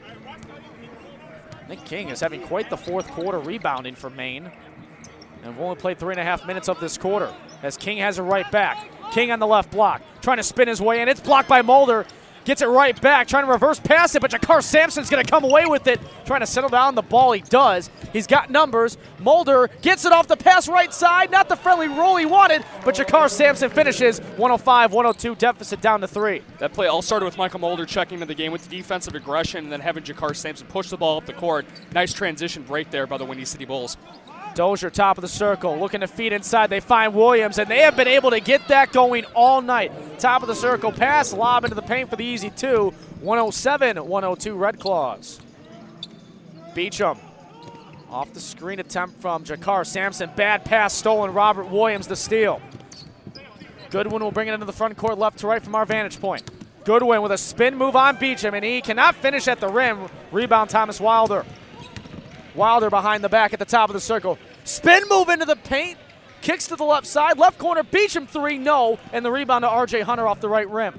Nick King is having quite the fourth quarter rebounding for Maine. And we've only played three and a half minutes of this quarter as King has it right back. King on the left block, trying to spin his way in. It's blocked by Mulder. Gets it right back, trying to reverse pass it, but Jakar Sampson's going to come away with it. Trying to settle down the ball. He does. He's got numbers. Mulder gets it off the pass right side. Not the friendly roll he wanted, but Jakar Sampson finishes. one oh five one oh two, deficit down to three. That play all started with Michael Mulder checking into the game with the defensive aggression and then having Jakar Sampson push the ball up the court. Nice transition break there by the Windy City Bulls. Dozier, top of the circle, looking to feed inside. They find Williams, and they have been able to get that going all night. Top of the circle, pass, lob into the paint for the easy two. one oh seven one oh two, Red Claws. Beecham, off the screen attempt from Jakar Sampson. Bad pass stolen, Robert Williams the steal. Goodwin will bring it into the front court, left to right from our vantage point. Goodwin with a spin move on Beecham, and he cannot finish at the rim. Rebound, Thomas Wilder. Wilder behind the back at the top of the circle. Spin move into the paint. Kicks to the left side. Left corner. Beecham three. No. And the rebound to R J Hunter off the right rim.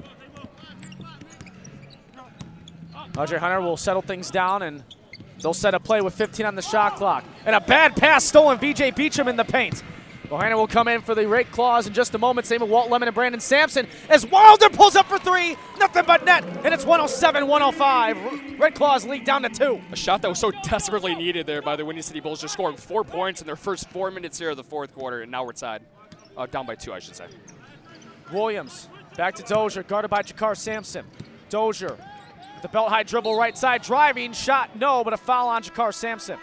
R J Hunter will settle things down, and they'll set a play with fifteen on the shot clock. And a bad pass stolen. V J Beecham in the paint. Bohannon will come in for the Red Claws in just a moment. Same with Walt Lemon and Brandon Sampson as Wilder pulls up for three. Nothing but net. And it's one oh seven one oh five. Red Claws lead down to two. A shot that was so desperately needed there by the Windy City Bulls, just scoring four points in their first four minutes here of the fourth quarter. And now we're tied. Uh, down by two, I should say. Williams back to Dozier, guarded by Jakar Sampson. Dozier with the belt high dribble right side. Driving. Shot no, but a foul on Jakar Sampson.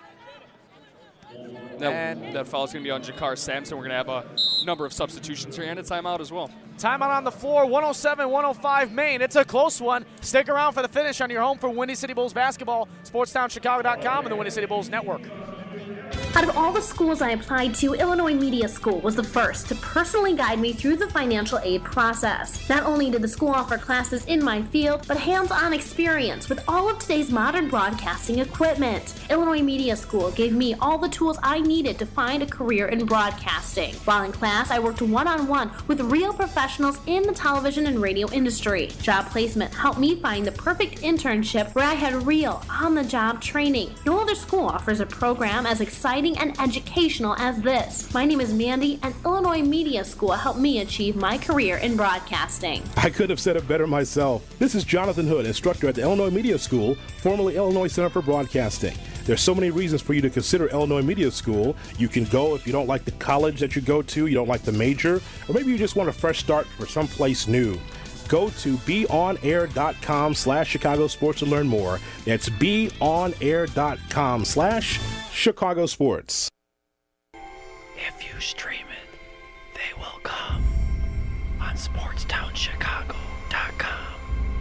That, that foul is going to be on Jakar Sampson. We're going to have a number of substitutions here and a timeout as well. Timeout on the floor, one oh seven one oh five Maine. It's a close one. Stick around for the finish on your home for Windy City Bulls basketball, sportstown chicago dot com and the Windy City Bulls Network. Out of all the schools I applied to, Illinois Media School was the first to personally guide me through the financial aid process. Not only did the school offer classes in my field, but hands-on experience with all of today's modern broadcasting equipment. Illinois Media School gave me all the tools I needed to find a career in broadcasting. While in class, I worked one-on-one with real professionals in the television and radio industry. Job placement helped me find the perfect internship where I had real, on-the-job training. No other school offers a program as exciting and educational as this. My name is Mandy, and Illinois Media School helped me achieve my career in broadcasting. I could have said it better myself. This is Jonathan Hood, instructor at the Illinois Media School, formerly Illinois Center for Broadcasting. There's so many reasons for you to consider Illinois Media School. You can go if you don't like the college that you go to, you don't like the major, or maybe you just want a fresh start for someplace new. Go to beonair.com slash Chicago Sports to learn more. That's beonair.com slash Chicago Sports. If you stream it, they will come on sportstown chicago dot com.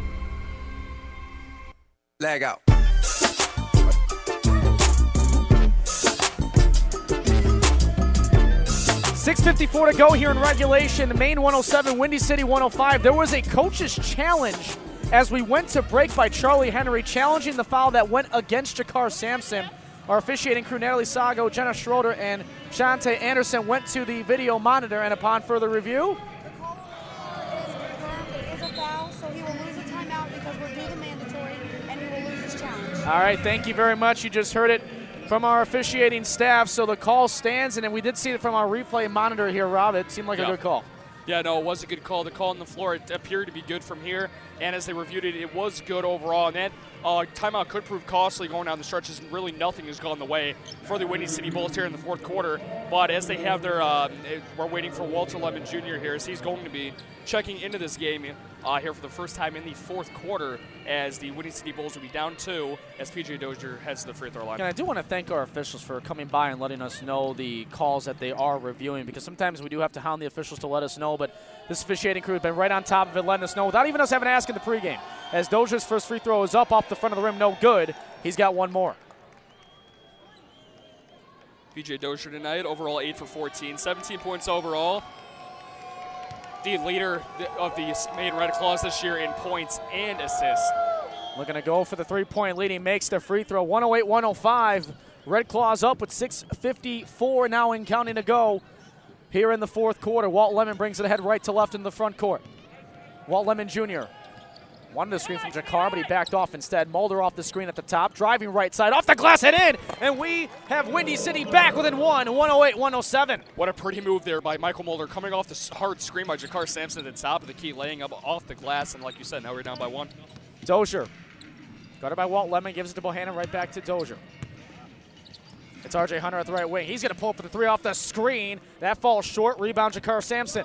Leg out. six fifty-four to go here in regulation. Maine one oh seven, Windy City one oh five. There was a coach's challenge as we went to break by Charlie Henry, challenging the foul that went against Jakar Sampson. Our officiating crew, Natalie Sago, Jenna Schroeder, and Shante Anderson, went to the video monitor, and upon further review, it is a foul, so he will lose a timeout because we're due the mandatory, and he will lose his challenge. All right, thank you very much. You just heard it from our officiating staff, so the call stands, and then we did see it from our replay monitor here, Rob. It seemed like yeah. a good call. Yeah, no, it was a good call. The call on the floor, it appeared to be good from here. and as they reviewed it, it was good overall. And that uh, timeout could prove costly going down the stretch, as really nothing has gone the way for the Windy City Bulls here in the fourth quarter. But as they have their, uh, we're waiting for Walter Lemon Junior here, as he's going to be checking into this game uh, here for the first time in the fourth quarter, as the Windy City Bulls will be down two as P J Dozier heads to the free throw line. And I do want to thank our officials for coming by and letting us know the calls that they are reviewing, because sometimes we do have to hound the officials to let us know, but this officiating crew has been right on top of it, letting us know without even us having to ask in the pregame. As Dozier's first free throw is up off the front of the rim, no good. He's got one more. P J Dozier tonight, overall eight for fourteen, seventeen points overall. The leader of the Maine Red Claws this year in points and assists. Looking to go for the three-point lead. He makes the free throw, one oh eight one oh five. Red Claws up with six fifty-four now and counting to go here in the fourth quarter. Walt Lemon brings it ahead right to left in the front court. Walt Lemon Junior wanted the screen from Jakar, but he backed off instead. Mulder off the screen at the top, driving right side, off the glass and in, and we have Windy City back within one, one oh eight one oh seven. What a pretty move there by Michael Mulder, coming off the hard screen by Jakar Sampson at the top of the key, laying up off the glass, and like you said, now we're down by one. Dozier, guarded by Walt Lemon, gives it to Bohannon, right back to Dozier. It's R J Hunter at the right wing. He's going to pull up for the three off the screen. That falls short. Rebound, Jakar Sampson.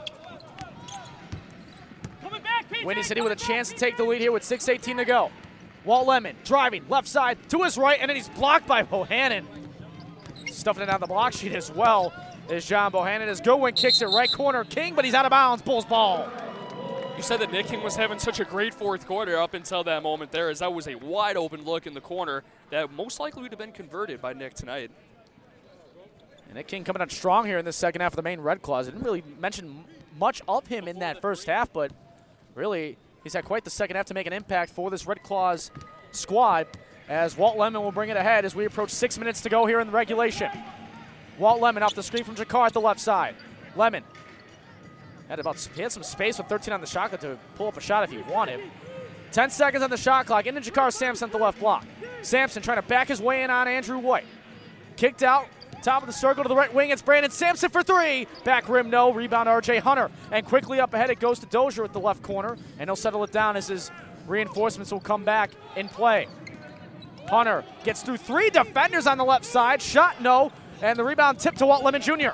Windy City with a chance to take the lead here with six eighteen to go. Walt Lemon driving left side to his right, and then he's blocked by Bohannon. Stuffing it down the block sheet as well is John Bohannon. As Goodwin kicks it right corner. King, but he's out of bounds. Bulls ball. You said that Nick King was having such a great fourth quarter up until that moment there, as that was a wide open look in the corner that most likely would have been converted by Nick tonight. And Nick King coming out strong here in the second half of the Maine Red Claws. I didn't really mention much of him in that first half, but really, he's had quite the second half to make an impact for this Red Claws squad, as Walt Lemon will bring it ahead as we approach six minutes to go here in the regulation. Walt Lemon off the screen from Jakar at the left side. Lemon had about he had some space with thirteen on the shot clock to pull up a shot if he wanted. ten seconds on the shot clock. Into Jakar Sampson at the left block. Sampson trying to back his way in on Andrew White. Kicked out. Top of the circle to the right wing, it's Brandon Sampson for three. Back rim, no. Rebound, R J Hunter. And quickly up ahead, it goes to Dozier at the left corner, and he'll settle it down as his reinforcements will come back in play. Hunter gets through three defenders on the left side. Shot, no. And the rebound tipped to Walt Lemon Junior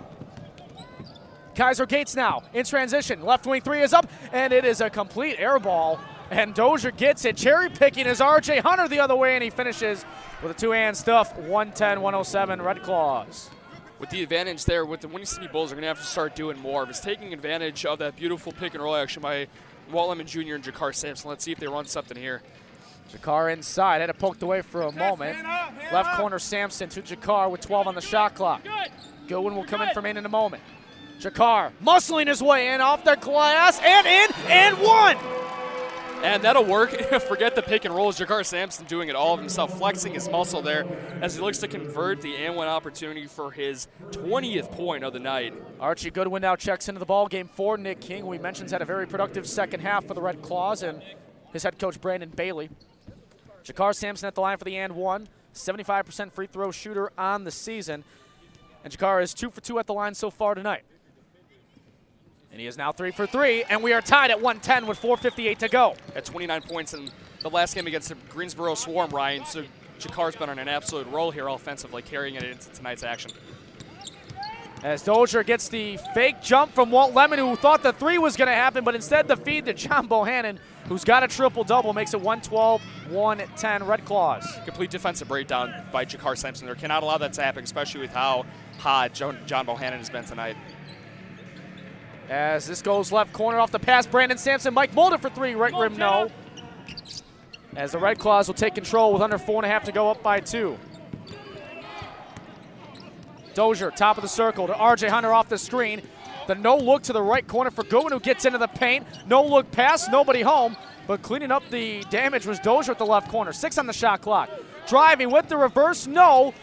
Kaiser Gates now in transition. Left wing three is up, and it is a complete air ball. And Dozier gets it. Cherry picking is R J Hunter the other way, and he finishes with a two-hand stuff, one ten one oh seven, Red Claws. With the advantage there, with the Windy City Bulls are going to have to start doing more of is taking advantage of that beautiful pick and roll action by Walt Lemon Junior and Jakar Sampson. Let's see if they run something here. Jakar inside, had it poked away for a moment. Left corner Sampson to Jakar with twelve on the shot clock. Goodwin will come in from in in a moment. Jakar muscling his way in off the glass and in and one. And that'll work. Forget the pick and rolls. Jakar Sampson doing it all of himself, flexing his muscle there as he looks to convert the and one opportunity for his twentieth point of the night. Archie Goodwin now checks into the ball game for Nick King. We mentioned had a very productive second half for the Red Claws and his head coach Brandon Bailey. Jakar Sampson at the line for the and one, seventy-five percent free throw shooter on the season. And Jakar is two for two at the line so far tonight. And he is now three for three, and we are tied at one ten with four fifty-eight to go. At twenty-nine points in the last game against the Greensboro Swarm, Ryan. So Jakar's been on an absolute roll here offensively, carrying it into tonight's action. As Dozier gets the fake jump from Walt Lemon, who thought the three was going to happen, but instead the feed to John Bohannon, who's got a triple-double, makes it one twelve one ten Red Claws. Complete defensive breakdown by Jakar Sampson. There cannot allow that to happen, especially with how hot John Bohannon has been tonight. As this goes left corner off the pass, Brandon Sampson, Mike Mulder for three, right rim, no. As the Red Claws will take control with under four and a half to go, up by two. Dozier, top of the circle to R J Hunter off the screen. The no look to the right corner for Goodwin, who gets into the paint. No look pass, nobody home, but cleaning up the damage was Dozier at the left corner. Six on the shot clock. Driving with the reverse, no.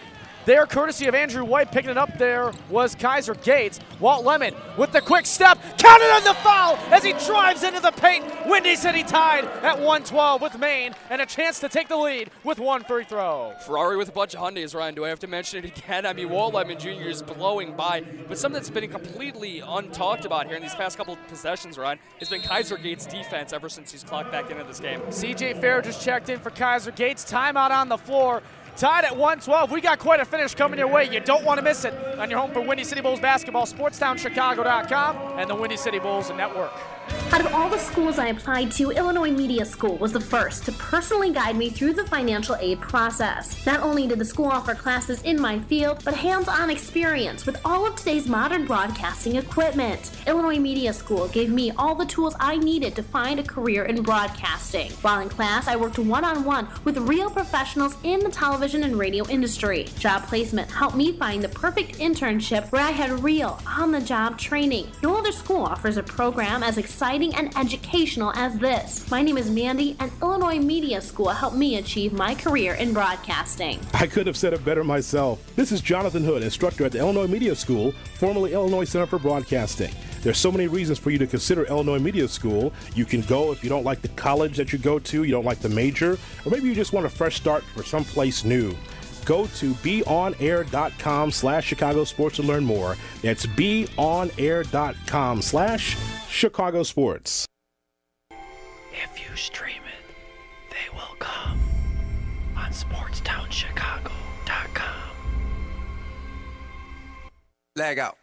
there, courtesy of Andrew White. Picking it up there was Kaiser Gates. Walt Lemon with the quick step, counted on the foul as he drives into the paint. Windy City tied at one twelve with Maine, and a chance to take the lead with one free throw. Ferrari with a bunch of Hyundais, Ryan. Do I have to mention it again? I mean, Walt Lemon Junior is blowing by, but something that's been completely untalked about here in these past couple of possessions, Ryan, has been Kaiser Gates' defense ever since he's clocked back into this game. C J Fair just checked in for Kaiser Gates. Timeout on the floor. Tied at one twelve. We got quite a finish coming your way. You don't want to miss it on your home for Windy City Bulls basketball, sports town chicago dot com, and the Windy City Bulls Network. Out of all the schools I applied to, Illinois Media School was the first to personally guide me through the financial aid process. Not only did the school offer classes in my field, but hands-on experience with all of today's modern broadcasting equipment. Illinois Media School gave me all the tools I needed to find a career in broadcasting. While in class, I worked one-on-one with real professionals in the television and radio industry. Job placement helped me find the perfect internship where I had real, on-the-job training. No other school offers a program as exciting and educational as this. My name is Mandy, and Illinois Media School helped me achieve my career in broadcasting. I could have said it better myself. This is Jonathan Hood, instructor at the Illinois Media School, formerly Illinois Center for Broadcasting. There's so many reasons for you to consider Illinois Media School. You can go if you don't like the college that you go to, you don't like the major, or maybe you just want a fresh start for someplace new. Go to beonair.com slash Chicago Sports to learn more. That's beonair.com slash Chicago Sports. If you stream it, they will come on sports town chicago dot com. Leg out.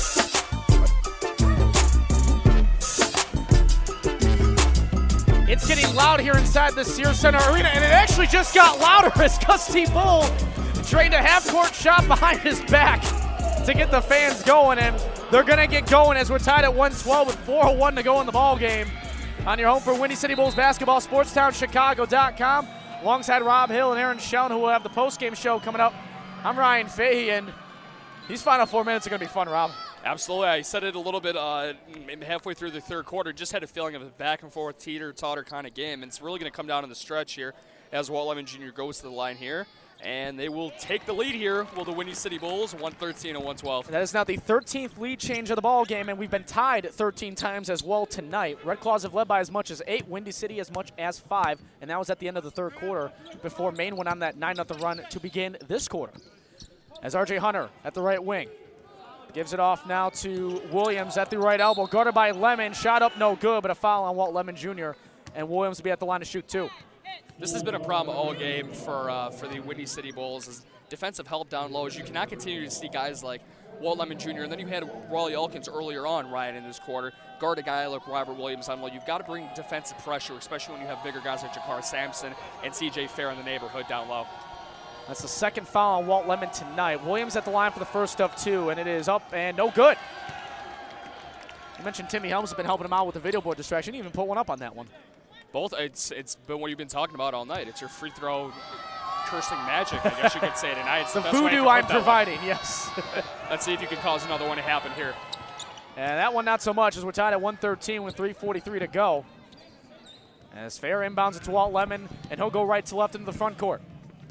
It's getting loud here inside the Sears Center Arena, and it actually just got louder as Gusty Bull trained a half-court shot behind his back to get the fans going, and they're going to get going as we're tied at one twelve with four oh one to go in the ball game. On your home for Windy City Bulls basketball, sports town chicago dot com, alongside Rob Hill and Aaron Schoen, who will have the post-game show coming up. I'm Ryan Fahey, and these final four minutes are going to be fun, Rob. Absolutely. I said it a little bit uh, halfway through the third quarter. Just had a feeling of a back-and-forth, teeter-totter kind of game. And it's really going to come down to the stretch here as Walt Lemon Junior goes to the line here. And they will take the lead here, will the Windy City Bulls, one thirteen and one twelve. That is now the thirteenth lead change of the ball game, and we've been tied thirteen times as well tonight. Red Claws have led by as much as eight, Windy City as much as five, and that was at the end of the third quarter before Maine went on that nine nothing run to begin this quarter. As R J Hunter at the right wing gives it off now to Williams at the right elbow, guarded by Lemon, shot up no good, but a foul on Walt Lemon Junior, and Williams will be at the line to shoot two. This has been a problem all game for uh, for the Windy City Bulls, is defensive help down low. As you cannot continue to see guys like Walt Lemon Junior, and then you had Raleigh Elkins earlier on, Ryan, in this quarter, guard a guy like Robert Williams on low. You've got to bring defensive pressure, especially when you have bigger guys like Jakar Sampson and C J Fair in the neighborhood down low. That's the second foul on Walt Lemon tonight. Williams at the line for the first of two, and it is up and no good. You mentioned Timmy Helms has been helping him out with the video board distraction. He even put one up on that one. Both, it's it's been what you've been talking about all night. It's your free throw cursing magic, I guess you could say tonight. It's the, the best voodoo I'm providing, one. Yes. Let's see if you can cause another one to happen here. And that one not so much, as we're tied at one thirteen with three forty-three to go. As Fair inbounds it to Walt Lemon, and he'll go right to left into the front court.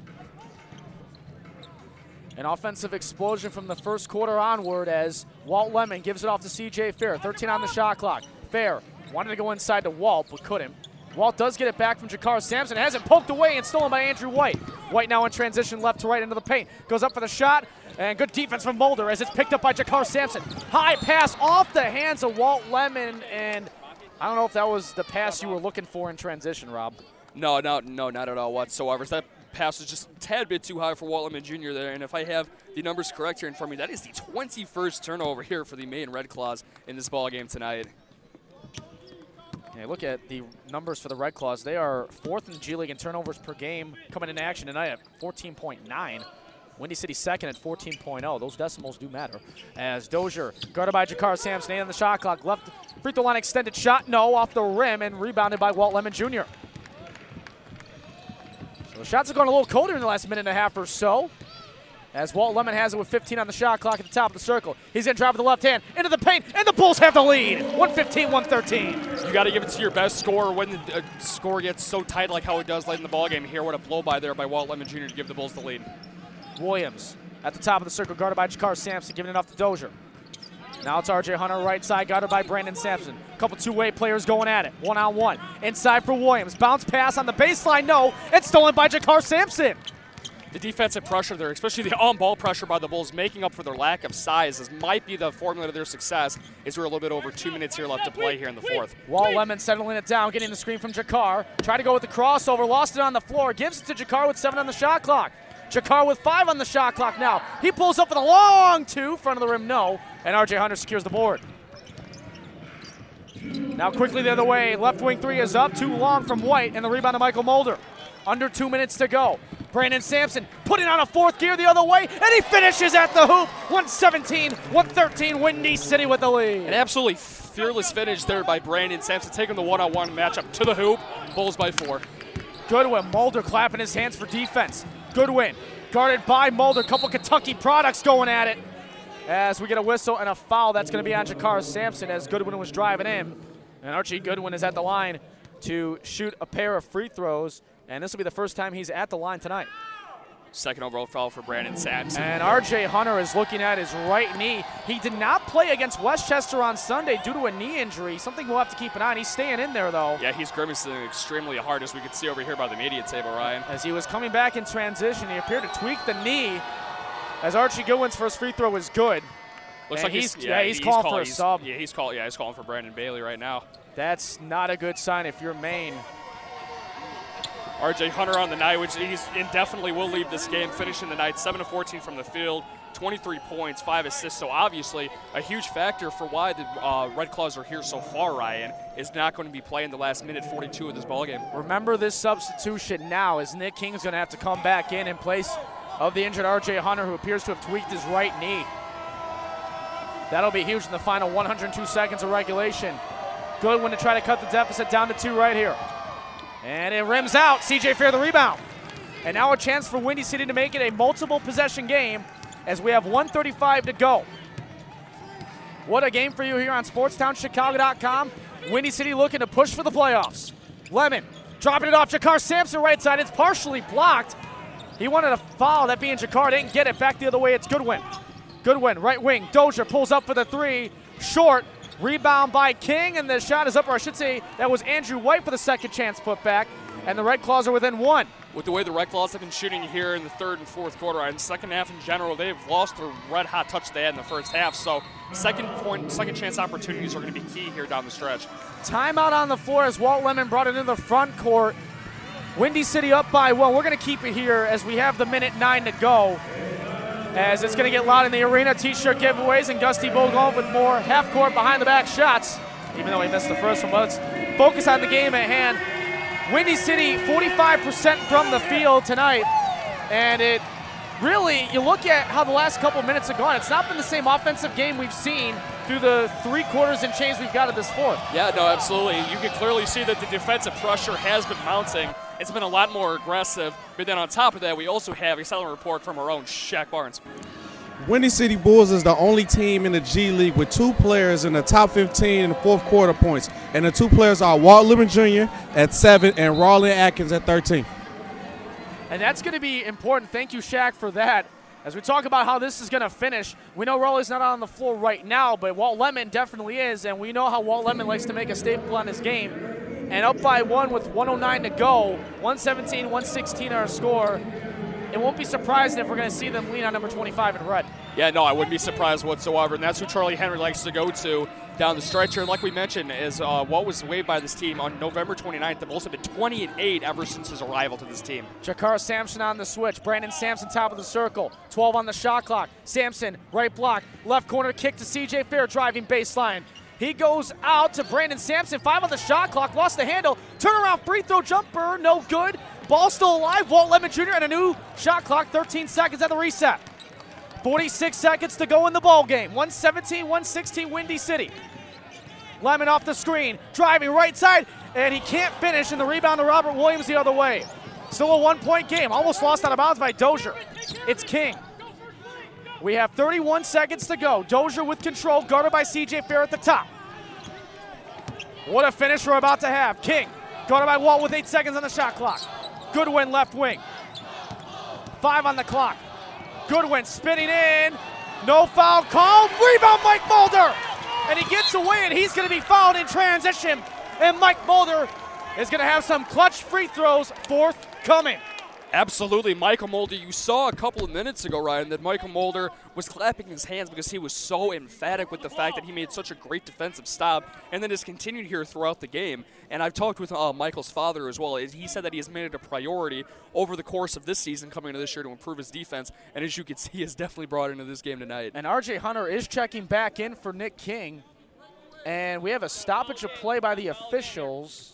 An offensive explosion from the first quarter onward as Walt Lemon gives it off to C J Fair. thirteen on the shot clock. Fair wanted to go inside to Walt, but couldn't. Walt does get it back from Jakar Sampson. Has it poked away and stolen by Andrew White. White now in transition left to right into the paint. Goes up for the shot, and good defense from Mulder as it's picked up by Jakar Sampson. High pass off the hands of Walt Lemon, and I don't know if that was the pass you were looking for in transition, Rob. No, no, no, not at all whatsoever. So that pass was just a tad bit too high for Walt Lemon Junior there, and if I have the numbers correct here in front of me, that is the twenty-first turnover here for the Maine Red Claws in this ball game tonight. Yeah, look at the numbers for the Red Claws. They are fourth in the G League in turnovers per game coming into action tonight at fourteen point nine. Windy City second at fourteen point oh. Those decimals do matter. As Dozier, guarded by Jakar Sampson, eight on the shot clock. Left free throw line extended shot, no, off the rim, and rebounded by Walt Lemon Junior So the shots have gone a little colder in the last minute and a half or so, as Walt Lemon has it with fifteen on the shot clock at the top of the circle. He's going to drive with the left hand into the paint, and the Bulls have the lead. one fifteen one thirteen. You got to give it to your best scorer when the uh, score gets so tight like how it does late in the ballgame here. What a blow by there by Walt Lemon Junior to give the Bulls the lead. Williams at the top of the circle, guarded by Jakar Sampson, giving it off to Dozier. Now it's R J Hunter, right side, guarded by Brandon Sampson. A couple two-way players going at it, one-on-one. Inside for Williams, bounce pass on the baseline, no, it's stolen by Jakar Sampson. The defensive pressure there, especially the on-ball pressure by the Bulls, making up for their lack of size. This might be the formula to their success, as we're a little bit over two minutes here left to play here in the fourth. Walt Lemon settling it down, getting the screen from Jakar. Tried to go with the crossover, lost it on the floor. Gives it to Jakar with seven on the shot clock. Jakar with five on the shot clock now. He pulls up with a long two, front of the rim, no. And R J Hunter secures the board. Now quickly the other way, left wing three is up, too long from White, and the rebound to Michael Mulder. Under two minutes to go. Brandon Sampson putting on a fourth gear the other way, and he finishes at the hoop. one seventeen, one thirteen, Windy City with the lead. An absolutely fearless finish there by Brandon Sampson, taking the one-on-one matchup to the hoop. Bulls by four. Goodwin, Mulder clapping his hands for defense. Goodwin, guarded by Mulder. Couple Kentucky products going at it. As we get a whistle and a foul, that's going to be on Jakar Sampson as Goodwin was driving in. And Archie Goodwin is at the line to shoot a pair of free throws. And this will be the first time he's at the line tonight. Second overall foul for Brandon Sampson. And R J Hunter is looking at his right knee. He did not play against Westchester on Sunday due to a knee injury, something we'll have to keep an eye on. He's staying in there, though. Yeah, he's grimacing extremely hard, as we can see over here by the media table, Ryan. As he was coming back in transition, he appeared to tweak the knee, as Archie Goodwin's first free throw was good. Looks and like he's, he's, yeah, yeah, he's, he's calling call, for a he's, sub. Yeah, he's calling. Yeah, he's calling for Brandon Bailey right now. That's not a good sign if you're Maine. R J Hunter on the night, which he's indefinitely will leave this game, finishing the night seven of fourteen from the field, twenty-three points, five assists. So obviously a huge factor for why the uh, Red Claws are here so far, Ryan, is not going to be playing the last minute forty-two of this ballgame. Remember this substitution now, as Nick King's going to have to come back in in place of the injured R J Hunter, who appears to have tweaked his right knee. That'll be huge in the final one hundred two seconds of regulation. Goodwin to try to cut the deficit down to two right here. And it rims out. C J Fair the rebound. And now a chance for Windy City to make it a multiple possession game as we have one thirty-five to go. What a game for you here on sports town chicago dot com. Windy City looking to push for the playoffs. Lemon dropping it off. Jakar Sampson right side. It's partially blocked. He wanted a foul, that being Jakar. Didn't get it. Back the other way, it's Goodwin. Goodwin, right wing. Dozier pulls up for the three. Short. Rebound by King, and the shot is up, or I should say that was Andrew White for the second chance put back, and the Red Claws are within one. With the way the Red Claws have been shooting here in the third and fourth quarter, and second half in general, they've lost the red-hot touch they had in the first half, so second point, second chance opportunities are going to be key here down the stretch. Timeout on the floor as Walt Lemon brought it into the front court. Windy City up by one. We're going to keep it here as we have the minute nine to go. As it's going to get loud in the arena, T-shirt giveaways, and Gusty Bogolf with more half-court behind-the-back shots, even though he missed the first one. But let's focus on the game at hand. Windy City, forty-five percent from the field tonight, and it really, you look at how the last couple minutes have gone, it's not been the same offensive game we've seen through the three quarters and change we've got of this fourth. Yeah, no, absolutely. You can clearly see that the defensive pressure has been mounting. It's been a lot more aggressive, but then on top of that, we also have a silent report from our own Shaq Barnes. Windy City Bulls is the only team in the G League with two players in the top fifteen in the fourth quarter points, and the two players are Walt Lemon Junior at seven and Rawlin Atkins at thirteen. And that's going to be important. Thank you, Shaq, for that. As we talk about how this is going to finish, we know Rawley's not on the floor right now, but Walt Lemon definitely is, and we know how Walt Lemon likes to make a staple on his game. And up by one with one oh nine to go, one seventeen, one sixteen our score. It won't be surprising if we're going to see them lean on number twenty-five in red. Yeah, no, I wouldn't be surprised whatsoever, and that's who Charlie Henry likes to go to down the stretch here. Like we mentioned, is uh, what was waived by this team on November twenty-ninth. The Bulls have been twenty and eight ever since his arrival to this team. Jakar Sampson on the switch. Brandon Sampson top of the circle. twelve on the shot clock. Sampson, right block. Left corner kick to C J Fair, driving baseline. He goes out to Brandon Sampson. Five on the shot clock. Lost the handle. Turnaround free throw jumper. No good. Ball still alive. Walt Lemon Junior and a new shot clock. thirteen seconds at the reset. forty-six seconds to go in the ball game. one seventeen, one sixteen Windy City. Lemon off the screen. Driving right side. And he can't finish. And the rebound to Robert Williams the other way. Still a one-point game. Almost lost out of bounds by Dozier. It's King. We have thirty-one seconds to go. Dozier with control, guarded by C J Fair at the top. What a finish we're about to have. King, guarded by Walt with eight seconds on the shot clock. Goodwin left wing. Five on the clock. Goodwin spinning in. No foul call. Rebound, Mike Mulder. And he gets away, and he's going to be fouled in transition. And Mike Mulder is going to have some clutch free throws forthcoming. Absolutely, Michael Mulder. You saw a couple of minutes ago, Ryan, that Michael Mulder was clapping his hands because he was so emphatic with the fact that he made such a great defensive stop, and then has continued here throughout the game. And I've talked with uh, Michael's father as well. He said that he has made it a priority over the course of this season coming into this year to improve his defense, and as you can see, has definitely brought into this game tonight. And R J Hunter is checking back in for Nick King, and we have a stoppage of play by the officials.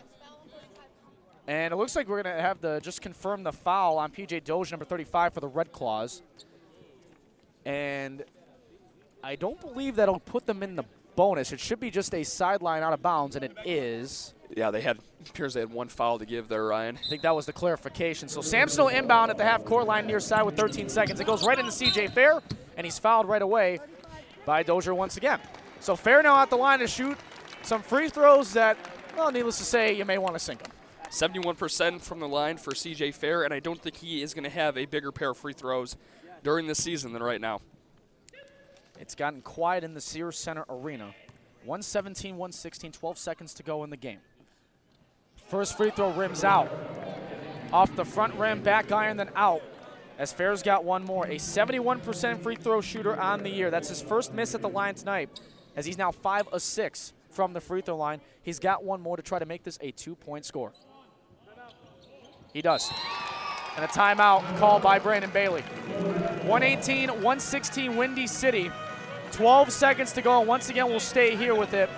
And it looks like we're going to have to just confirm the foul on P J Dozier, number thirty-five, for the Red Claws. And I don't believe that'll put them in the bonus. It should be just a sideline out of bounds, and it is. Yeah, they had appears they had one foul to give there, Ryan. I think that was the clarification. So Samson will inbound at the half-court line near side with thirteen seconds. It goes right into C J Fair, and he's fouled right away by Dozier once again. So Fair now at the line to shoot some free throws that, well, needless to say, you may want to sink them. seventy-one percent from the line for C J Fair, and I don't think he is going to have a bigger pair of free throws during this season than right now. It's gotten quiet in the Sears Center Arena. one seventeen, one sixteen, twelve seconds to go in the game. First free throw rims out. Off the front rim, back iron, then out. As Fair's got one more. A seventy-one percent free throw shooter on the year. That's his first miss at the line tonight, as he's now five of six from the free throw line. He's got one more to try to make this a two-point score. He does. And a timeout called by Brandon Bailey. one eighteen, one sixteen Windy City. twelve seconds to go. And once again, we'll stay here with it.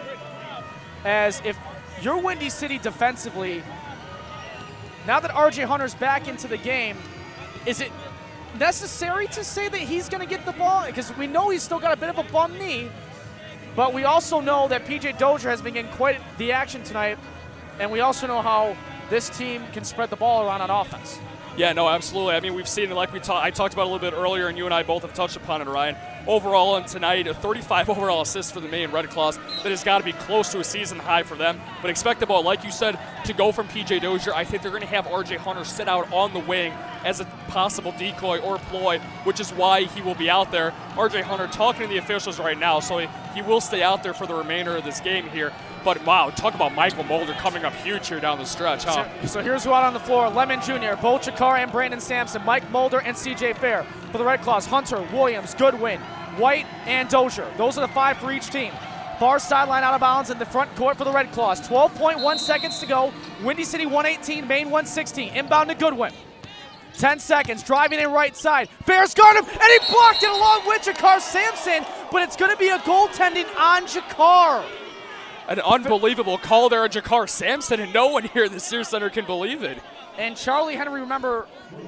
As if you're Windy City defensively, now that R J Hunter's back into the game, is it necessary to say that he's going to get the ball? Because we know he's still got a bit of a bum knee, but we also know that P J Dozier has been getting quite the action tonight, and we also know how this team can spread the ball around on offense. Yeah, no, absolutely. I mean, we've seen it like we ta- I talked about a little bit earlier, and you and I both have touched upon it, Ryan. Overall on tonight, a thirty-five overall assists for the Maine Red Claws. That has got to be close to a season high for them. But expect the ball, like you said, to go from P J Dozier. I think they're going to have R J Hunter sit out on the wing as a possible decoy or ploy, which is why he will be out there. R J Hunter talking to the officials right now, so he, he will stay out there for the remainder of this game here. But, wow, talk about Michael Mulder coming up huge here down the stretch, huh? So, so here's who out on the floor. Lemon Junior, Bo Chikar, and Brandon Sampson, Mike Mulder, and C J Fair. For the Red Claws, Hunter, Williams, Goodwin, White, and Dozier. Those are the five for each team. Far sideline out of bounds in the front court for the Red Claws. twelve point one seconds to go. Windy City one eighteen, Maine one sixteen. Inbound to Goodwin. ten seconds, driving in right side. Fair's got him, and he blocked it along with Jakar Sampson, but it's going to be a goaltending on Jakar. An unbelievable call there on Jakar Sampson, and no one here in the Sears Center can believe it. And Charlie Henry, remember,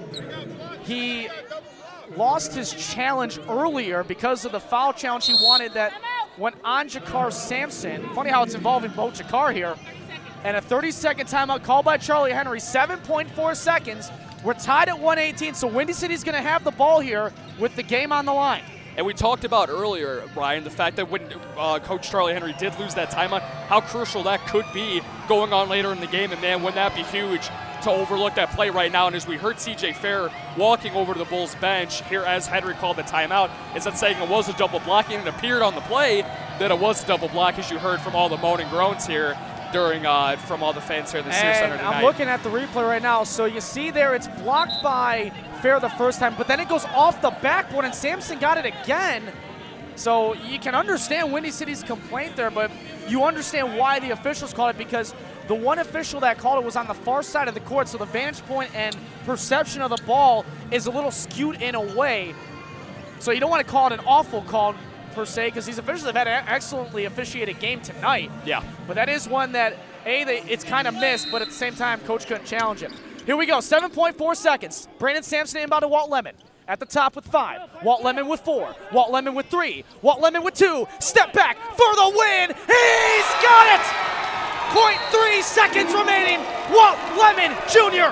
he lost his challenge earlier because of the foul challenge he wanted that went on Jakar Sampson. Funny how it's involving Bo Jakar here. And a thirty-second timeout called by Charlie Henry. seven point four seconds. We're tied at one eighteen, so Windy City's going to have the ball here with the game on the line. And we talked about earlier, Brian, the fact that when uh, Coach Charlie Henry did lose that timeout, how crucial that could be going on later in the game. And, man, wouldn't that be huge to overlook that play right now? And as we heard C J Fair walking over to the Bulls bench here as Henry called the timeout, is that saying it was a double blocking, and it appeared on the play that it was a double block, as you heard from all the moaning groans here during uh, from all the fans here at the Sears Center tonight. I'm looking at the replay right now. So you see there it's blocked by Fair the first time, but then it goes off the backboard, and Sampson got it again. So you can understand Windy City's complaint there, but you understand why the officials called it, because the one official that called it was on the far side of the court, so the vantage point and perception of the ball is a little skewed in a way. So you don't want to call it an awful call per se, because these officials have had an excellently officiated game tonight. Yeah. But that is one that, A, they, it's kind of missed, but at the same time, Coach couldn't challenge it. Here we go, seven point four seconds. Brandon Sampson inbound to Walt Lemon. At the top with five. Walt Lemon with four. Walt Lemon with three. Walt Lemon with two. Step back for the win. He's got it! zero point three seconds remaining. Walt Lemon Junior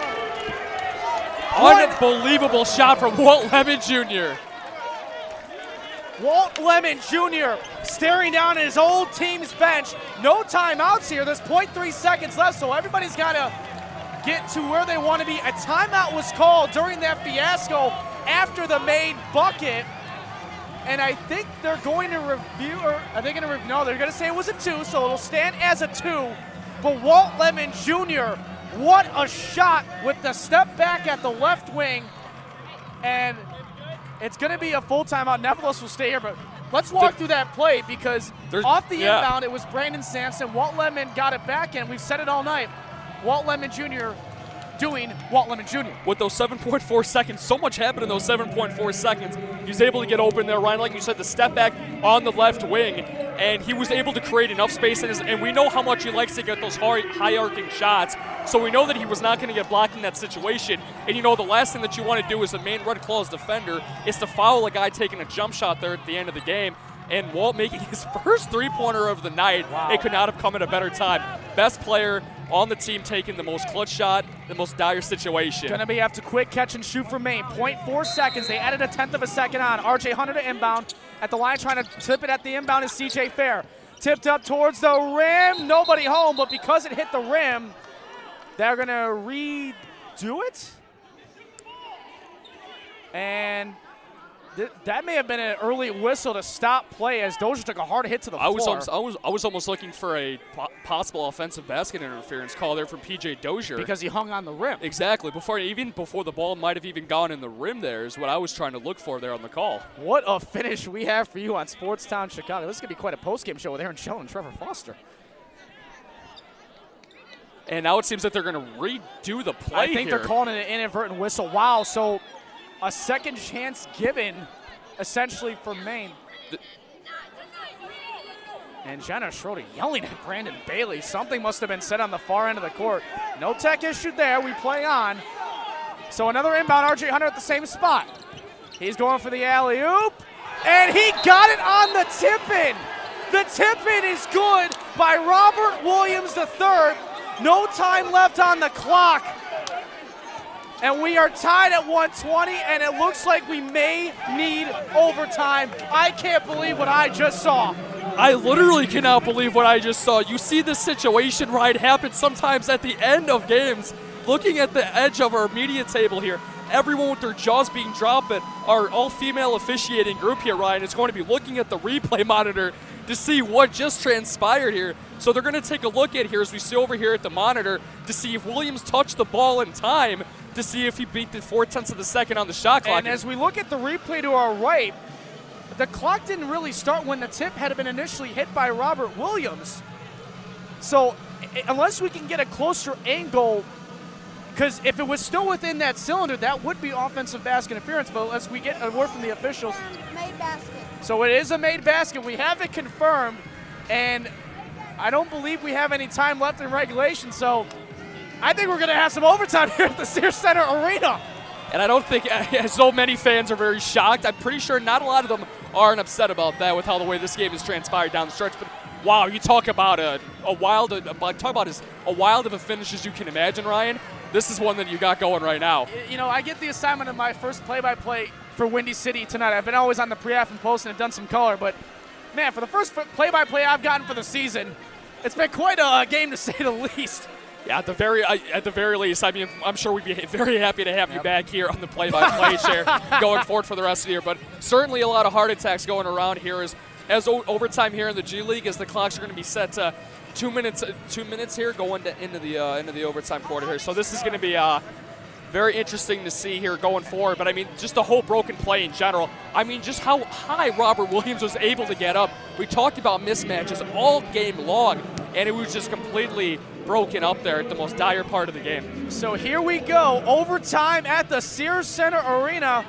Unbelievable shot from Walt Lemon Junior Walt Lemon Junior staring down at his old team's bench. No timeouts here. There's zero point three seconds left, so everybody's got to get to where they want to be. A timeout was called during that fiasco, after the main bucket. And I think they're going to review, or are they going to review? No, they're going to say it was a two, so it'll stand as a two. But Walt Lemon Junior, what a shot with the step back at the left wing. And it's going to be a full timeout. Nevertheless will stay here, but let's walk through that play because There's, off the yeah. inbound, it was Brandon Sampson. Walt Lemon got it back in. We've said it all night. Walt Lemon Junior doing Walt Lemon Junior With those seven point four seconds, so much happened in those seven point four seconds. He was able to get open there, Ryan, like you said, the step back on the left wing, and he was able to create enough space in his, and we know how much he likes to get those high, high arcing shots, so we know that he was not going to get blocked in that situation. And you know, the last thing that you want to do as a main Red Claws defender is to foul a guy taking a jump shot there at the end of the game. And Walt making his first three-pointer of the night. Wow. It could not have come at a better time. Best player on the team taking the most clutch shot, the most dire situation. Going to be after quick catch and shoot for Maine. zero point four seconds. They added a tenth of a second on. R J Hunter to inbound. At the line trying to tip it at the inbound is C J Fair. Tipped up towards the rim. Nobody home, but because it hit the rim, they're going to redo it. And th that may have been an early whistle to stop play as Dozier took a hard hit to the I was, floor. almost, I, was, I was almost looking for a po possible offensive basket interference call there from P J Dozier. Because he hung on the rim. Exactly. Before Even before the ball might have even gone in the rim there is what I was trying to look for there on the call. What a finish we have for you on Sportstown Chicago. This is going to be quite a post-game show with Aaron Shell and Trevor Foster. And now it seems that they're going to redo the play I think here. they're calling it an inadvertent whistle. Wow, so a second chance given essentially for Maine. The and Jenna Schroeder yelling at Brandon Bailey. Something must have been said on the far end of the court. No tech issue there. We play on. So another inbound. R J Hunter at the same spot. He's going for the alley-oop. And he got it on the tip-in. The tip-in is good by Robert Williams the third. No time left on the clock. And we are tied at one twenty, and it looks like we may need overtime. I can't believe what I just saw. I literally cannot believe what I just saw. You see this situation, right, happen sometimes at the end of games. Looking at the edge of our media table here, everyone with their jaws being dropped, but our all-female officiating group here, Ryan, is going to be looking at the replay monitor to see what just transpired here. So they're going to take a look at here, as we see over here at the monitor, to see if Williams touched the ball in time, to see if he beat the four-tenths of the second on the shot clock. And as we look at the replay to our right, the clock didn't really start when the tip had been initially hit by Robert Williams. So unless we can get a closer angle, because if it was still within that cylinder, that would be offensive basket interference, but as we get a word from the officials. Made basket. So it is a made basket. We have it confirmed, and I don't believe we have any time left in regulation, so I think we're going to have some overtime here at the Sears Center Arena. And I don't think so many fans are very shocked. I'm pretty sure not a lot of them aren't upset about that with how the way this game has transpired down the stretch. But wow, you talk about a, a wild, a, talk about as a wild of a finish as you can imagine, Ryan. This is one that you got going right now. You know, I get the assignment of my first play-by-play for Windy City tonight. I've been always on the pre-half and post and have done some color, but man, for the first play-by-play I've gotten for the season, it's been quite a game to say the least. Yeah, at the very uh, at the very least, I mean, I'm sure we'd be very happy to have yep. you back here on the play-by-play chair going forward for the rest of the year. But certainly a lot of heart attacks going around here as as o overtime here in the G League, as the clocks are going to be set to two minutes uh, two minutes here going to, into the uh, into the overtime quarter here. So this is going to be uh, very interesting to see here going forward. But I mean, just the whole broken play in general. I mean, just how high Robert Williams was able to get up. We talked about mismatches all game long, and it was just completely broken up there at the most dire part of the game. So here we go, overtime at the Sears Center Arena.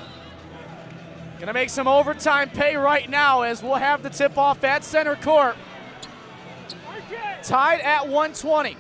Gonna make some overtime pay right now as we'll have the tip-off at center court. Tied at one twenty.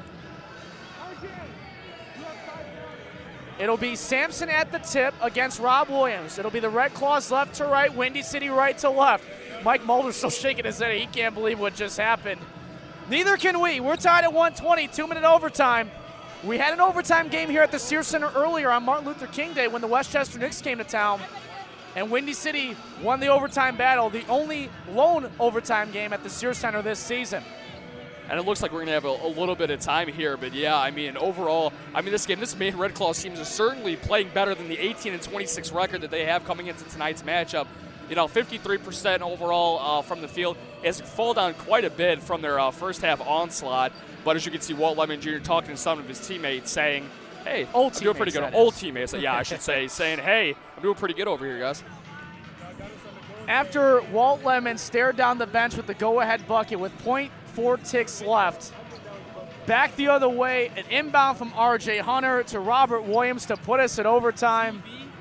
It'll be Sampson at the tip against Rob Williams. It'll be the Red Claws left to right, Windy City right to left. Mike Mulder's still shaking his head. He can't believe what just happened. Neither can we. We're tied at one twenty, two-minute overtime. We had an overtime game here at the Sears Center earlier on Martin Luther King Day when the Westchester Knicks came to town, and Windy City won the overtime battle, the only lone overtime game at the Sears Center this season. And it looks like we're going to have a, a little bit of time here. But, yeah, I mean, overall, I mean, this game, this Maine Red Claws team is certainly playing better than the eighteen and twenty-six record that they have coming into tonight's matchup. You know, fifty-three percent overall uh, from the field has fallen down quite a bit from their uh, first half onslaught. But as you can see, Walt Lemon Junior talking to some of his teammates saying, hey, old I'm doing pretty good. That Old is. teammates, yeah, I should say, saying, hey, I'm doing pretty good over here, guys. After Walt Lemon stared down the bench with the go-ahead bucket with point four ticks left, back the other way, an inbound from R J Hunter to Robert Williams to put us at overtime.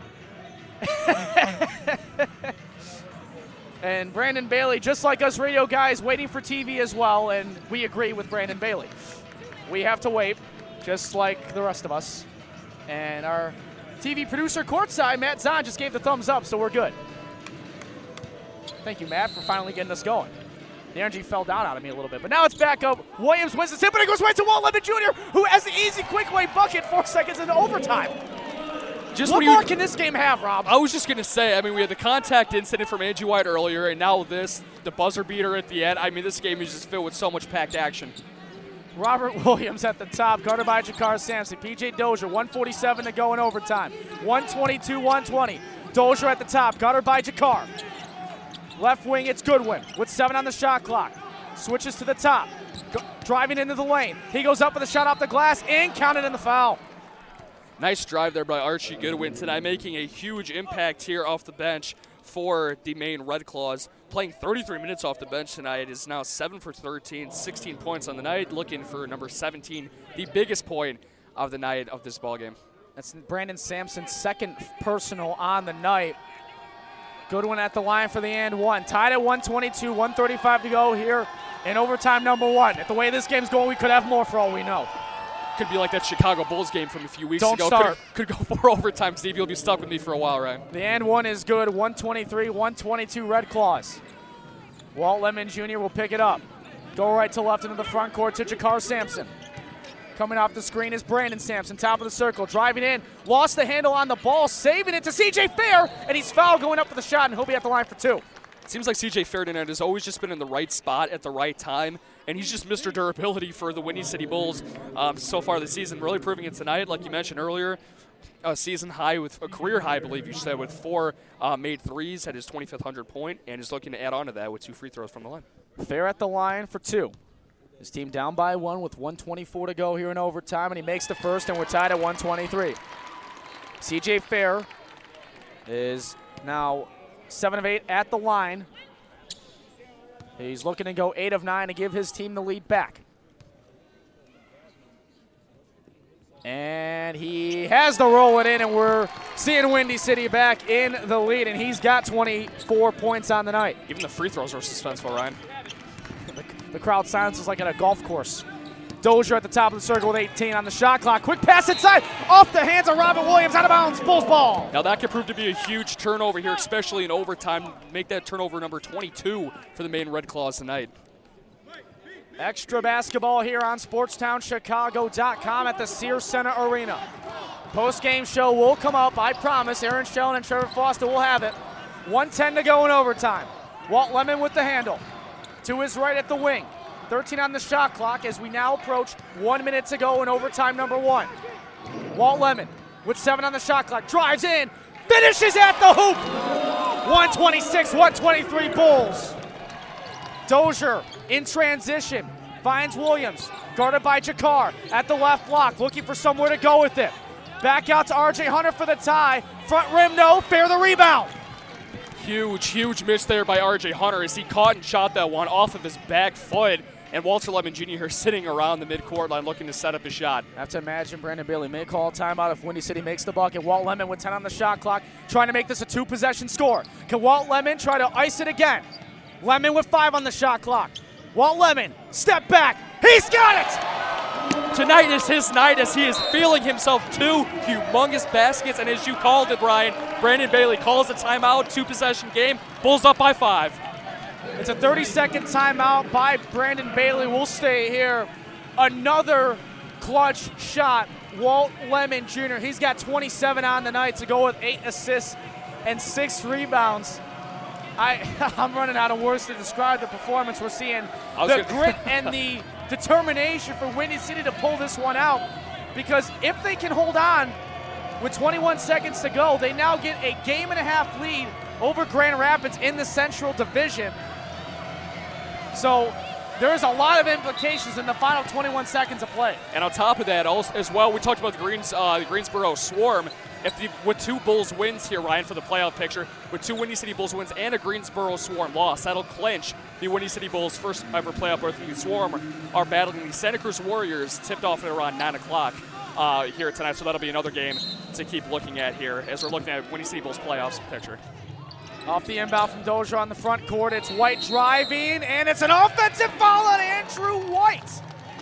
And Brandon Bailey, just like us radio guys, waiting for T V as well, and we agree with Brandon Bailey. We have to wait, just like the rest of us. And our T V producer courtside, Matt Zahn, just gave the thumbs up, so we're good. Thank you, Matt, for finally getting us going. The energy fell down out of me a little bit, but now it's back up. Williams wins the tip, but it goes right to Walt Lemon Junior, who has the easy, quick way bucket four seconds into overtime. Just what what more you, can this game have, Rob? I was just going to say, I mean, we had the contact incident from Angie White earlier, and now this, the buzzer beater at the end. I mean, this game is just filled with so much packed action. Robert Williams at the top, guarded by Jakar Sampson. P J Dozier, one forty-seven to go in overtime. one twenty-two one twenty. Dozier at the top, guarded by Jakar. Left wing, it's Goodwin with seven on the shot clock. Switches to the top, Go, driving into the lane. He goes up with a shot off the glass and counted in the foul. Nice drive there by Archie Goodwin tonight, making a huge impact here off the bench for the Maine Red Claws. Playing thirty-three minutes off the bench tonight, is now seven for thirteen, sixteen points on the night, looking for number seventeen, the biggest point of the night of this ballgame. That's Brandon Sampson's second personal on the night. Goodwin at the line for the and one. Tied at one twenty-two, one thirty-five to go here in overtime number one. At the way this game's going, we could have more for all we know. Could be like that Chicago Bulls game from a few weeks Don't ago. Start. Could, could go four overtime, Steve. You'll be stuck with me for a while, Ryan. The and one is good. one twenty-three, one twenty-two Red Claws. Walt Lemon Junior will pick it up. Go right to left into the front court to Jakar Sampson. Coming off the screen is Brandon Sampson, top of the circle, driving in, lost the handle on the ball, saving it to C J Fair, and he's fouled going up for the shot, and he'll be at the line for two. It seems like C J Fair tonight has always just been in the right spot at the right time, and he's just Mister Durability for the Windy City Bulls um, so far this season, really proving it tonight, like you mentioned earlier. A season high, with a career high, I believe you said, with four uh, made threes at his twenty-fifth hundred point, and is looking to add on to that with two free throws from the line. Fair at the line for two. His team down by one with one twenty-four to go here in overtime, and he makes the first, and we're tied at one twenty-three. C J Fair is now seven of eight at the line. He's looking to go eight of nine to give his team the lead back. And he has the roll it in, and we're seeing Windy City back in the lead, and he's got twenty-four points on the night. Even the free throws are suspenseful, Ryan. The crowd silences like at a golf course. Dozier at the top of the circle with eighteen on the shot clock. Quick pass inside, off the hands of Robert Williams, out of bounds, Bulls ball. Now that could prove to be a huge turnover here, especially in overtime. Make that turnover number twenty-two for the Maine Red Claws tonight. Extra basketball here on sports town chicago dot com at the Sears Center Arena. Post-game show will come up, I promise. Aaron Schellen and Trevor Foster will have it. one ten to go in overtime. Walt Lemon with the handle. To his right at the wing. thirteen on the shot clock as we now approach one minute to go in overtime number one. Walt Lemon with seven on the shot clock. Drives in. Finishes at the hoop. one twenty-six, one twenty-three Bulls. Dozier in transition. Finds Williams. Guarded by Jakar at the left block. Looking for somewhere to go with it. Back out to R J Hunter for the tie. Front rim, no. Fair the rebound. Huge, huge miss there by R J Hunter as he caught and shot that one off of his back foot. And Walter Lemon Junior here sitting around the midcourt line looking to set up a shot. I have to imagine Brandon Bailey may call a timeout if Windy City makes the bucket. Walt Lemon with ten on the shot clock, trying to make this a two-possession score. Can Walt Lemon try to ice it again? Lemon with five on the shot clock. Walt Lemon, step back. He's got it! Tonight is his night as he is feeling himself two humongous baskets. And as you called it, Brian, Brandon Bailey calls a timeout, two-possession game. Bulls up by five. It's a thirty-second timeout by Brandon Bailey. We'll stay here. Another clutch shot. Walt Lemon Junior He's got twenty-seven on the night to go with eight assists and six rebounds. I, I'm running out of words to describe the performance. We're seeing the gonna grit and the determination for Windy City to pull this one out, because if they can hold on with twenty-one seconds to go, they now get a game and a half lead over Grand Rapids in the Central Division. So there's a lot of implications in the final twenty-one seconds of play. And on top of that, also as well, we talked about the Greens, uh, the Greensboro Swarm. If the, with two Bulls wins here, Ryan, for the playoff picture, with two Windy City Bulls wins and a Greensboro Swarm loss, that'll clinch the Windy City Bulls' first ever playoff berth. The Swarm are battling the Santa Cruz Warriors, tipped off at around nine o'clock uh, here tonight. So that'll be another game to keep looking at here as we're looking at Windy City Bulls playoffs picture. Off the inbound from Dozier on the front court, it's White driving, and it's an offensive foul on Andrew White.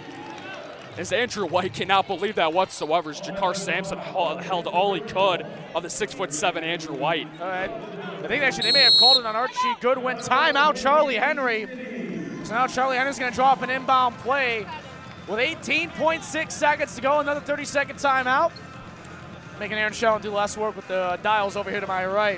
As Andrew White cannot believe that whatsoever, as Jakar Sampson held all he could of the six foot seven Andrew White. All right. I think actually they may have called it on Archie Goodwin. Timeout, Charlie Henry. So now Charlie Henry's going to draw up an inbound play with eighteen point six seconds to go. Another thirty second timeout. Making Aaron Shellen do less work with the dials over here to my right.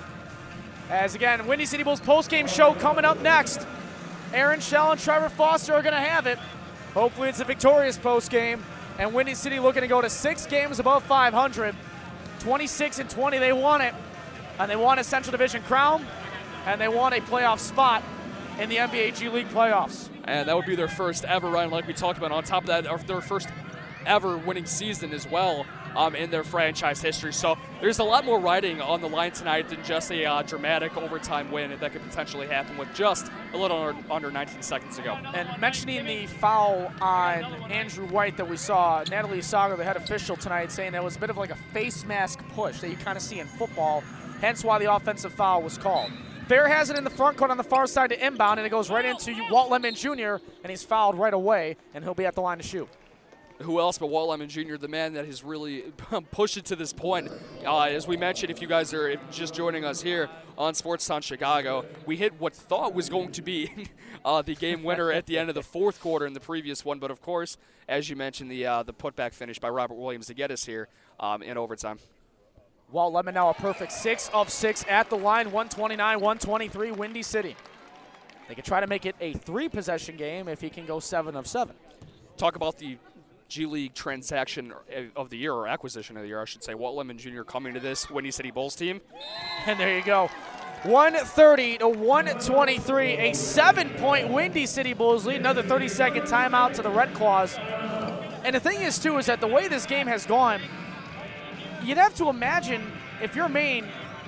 As again, Windy City Bulls post-game show coming up next. Aaron Shellen and Trevor Foster are going to have it. Hopefully it's a victorious post-game. And Windy City looking to go to six games above five hundred. twenty-six and twenty, they want it. And they want a Central Division crown. And they want a playoff spot in the N B A G League playoffs. And that would be their first ever run, like we talked about. On top of that, their first ever winning season as well um, in their franchise history. So there's a lot more riding on the line tonight than just a uh, dramatic overtime win that could potentially happen with just a little under, under nineteen seconds to go. And mentioning the foul on Andrew White that we saw, Natalie Sager, the head official tonight, saying that was a bit of like a face mask push that you kind of see in football, hence why the offensive foul was called. Fair has it in the front court on the far side to inbound, and it goes right into Walt Lemon Junior, and he's fouled right away, and he'll be at the line to shoot. Who else but Walt Lemon Junior, the man that has really pushed it to this point. Uh, as we mentioned, if you guys are just joining us here on Sportstown Chicago, we hit what thought was going to be uh, the game winner at the end of the fourth quarter in the previous one. But, of course, as you mentioned, the uh, the putback finish by Robert Williams to get us here um, in overtime. Walt Lemon now a perfect six of six at the line, one twenty-nine one twenty-three, Windy City. They could try to make it a three-possession game if he can go seven of seven. Talk about the G League transaction of the year, or acquisition of the year, I should say. Walt Lemon Junior coming to this Windy City Bulls team. And there you go. one thirty to one twenty-three, a seven-point Windy City Bulls lead. Another thirty-second timeout to the Red Claws. And the thing is, too, is that the way this game has gone, you'd have to imagine, if you're Maine,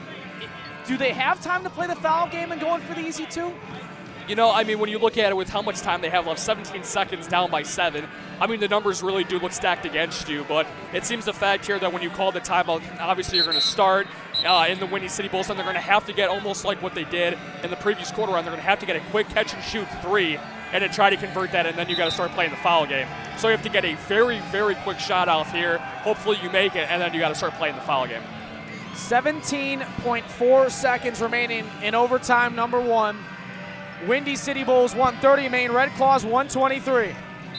do they have time to play the foul game and go in for the easy two? You know, I mean, when you look at it with how much time they have left, seventeen seconds down by seven, I mean, the numbers really do look stacked against you, but it seems the fact here that when you call the timeout, obviously you're going to start uh, in the Windy City Bulls, and they're going to have to get almost like what they did in the previous quarter run. They're going to have to get a quick catch-and-shoot three and then try to convert that, and then you got to start playing the foul game. So you have to get a very, very quick shot off here. Hopefully you make it, and then you got to start playing the foul game. seventeen point four seconds remaining in overtime number one. Windy City Bulls one thirty, Maine Red Claws one twenty-three.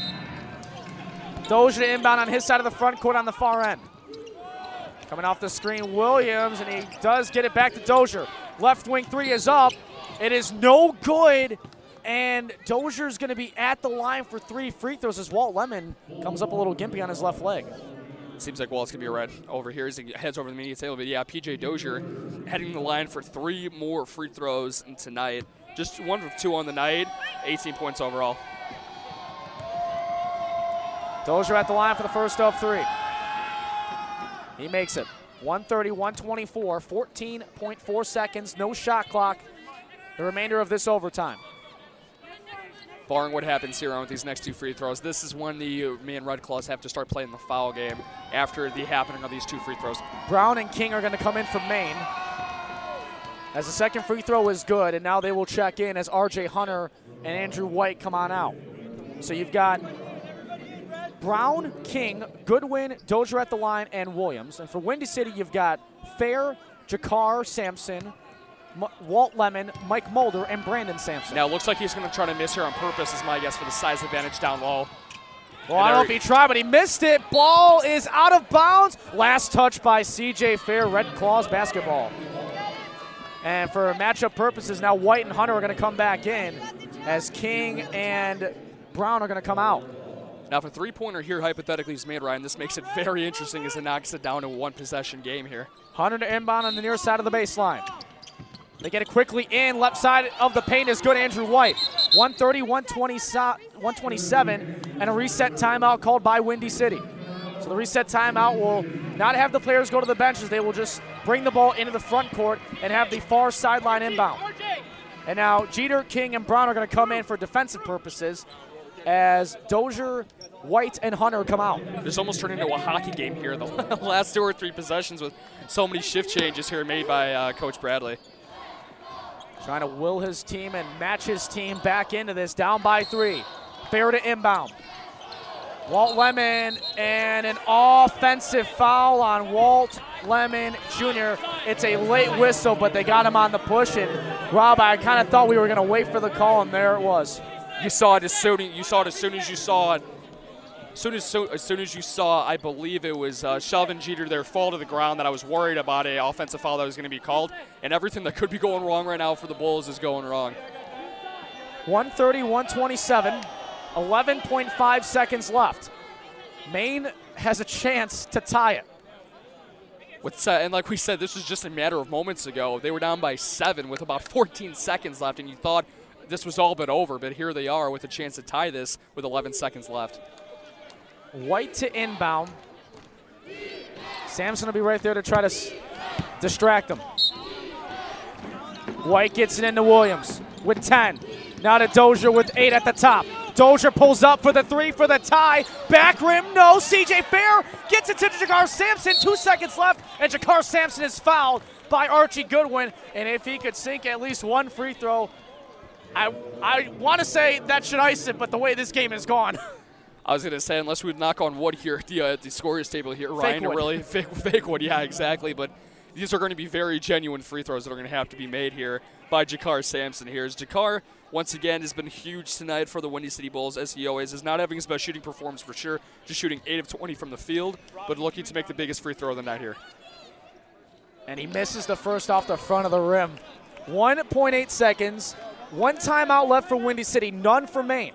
Dozier to inbound on his side of the front court on the far end. Coming off the screen, Williams, and he does get it back to Dozier. Left wing three is up. It is no good, and Dozier's going to be at the line for three free throws as Walt Lemon comes up a little gimpy on his left leg. Seems like Walt's going to be red over here as he heads over the media table. But, yeah, P J Dozier heading the line for three more free throws tonight. Just one of two on the night, eighteen points overall. Dozier at the line for the first of three. He makes it. one thirty, one twenty-four, fourteen point four seconds, no shot clock. The remainder of this overtime. Barring what happens here on with these next two free throws, this is when the Maine Red Claws have to start playing the foul game after the happening of these two free throws. Brown and King are going to come in from Maine. As the second free throw is good, and now they will check in as R J Hunter and Andrew White come on out. So you've got Brown, King, Goodwin, Dozier at the line, and Williams. And for Windy City, you've got Fair, Jakar Sampson, M Walt Lemon, Mike Mulder, and Brandon Sampson. Now, it looks like he's going to try to miss here on purpose, is my guess, for the size advantage down low. Well, I don't know if he tried, but he missed it. Ball is out of bounds. Last touch by C J Fair, Red Claws basketball. And for matchup purposes, now White and Hunter are going to come back in as King and Brown are going to come out. Now, if a three-pointer here hypothetically is made, Ryan, this makes it very interesting as it knocks it down to a one-possession game here. Hunter to inbound on the near side of the baseline. They get it quickly in. Left side of the paint is good, Andrew White. one thirty, one twenty-seven, and a reset timeout called by Windy City. So the reset timeout will not have the players go to the benches. They will just bring the ball into the front court and have the far sideline inbound. And now Jeter, King, and Brown are going to come in for defensive purposes as Dozier, White, and Hunter come out. This almost turned into a hockey game here. The last two or three possessions with so many shift changes here made by uh, Coach Bradley. Trying to will his team and match his team back into this, down by three. Fair to inbound. Walt Lemon and an offensive foul on Walt Lemon Junior It's a late whistle, but they got him on the push. And Rob, I kind of thought we were going to wait for the call, and there it was. You saw it as soon you saw it as soon as you saw it. As soon as, so, as soon as you saw, I believe it was uh, Shelvin Jeter there fall to the ground that I was worried about a offensive foul that was going to be called, and everything that could be going wrong right now for the Bulls is going wrong. one thirty, one twenty-seven, eleven point five seconds left. Maine has a chance to tie it. What's, uh, and like we said, this was just a matter of moments ago. They were down by seven with about fourteen seconds left, and you thought this was all but over, but here they are with a chance to tie this with eleven seconds left. White to inbound. Sam's going to be right there to try to s distract them. White gets it into Williams with ten. Now to Dozier with eight at the top. Dozier pulls up for the three for the tie. Back rim, no. C J Fair gets it to Jakar Sampson. Two seconds left, and Jakar Sampson is fouled by Archie Goodwin. And if he could sink at least one free throw, I, I want to say that should ice it, but the way this game is gone. I was going to say, unless we would knock on wood here at the, uh, the scorers table here, Fake Ryan, wood. really, fake, fake wood, yeah, exactly. But these are going to be very genuine free throws that are going to have to be made here by Jakar Sampson here. As Jakar, once again, has been huge tonight for the Windy City Bulls, as he always is. Not having his best shooting performance for sure, just shooting eight of twenty from the field, but looking to make the biggest free throw of the night here. And he misses the first off the front of the rim. one point eight seconds, one timeout left for Windy City, none for Maine.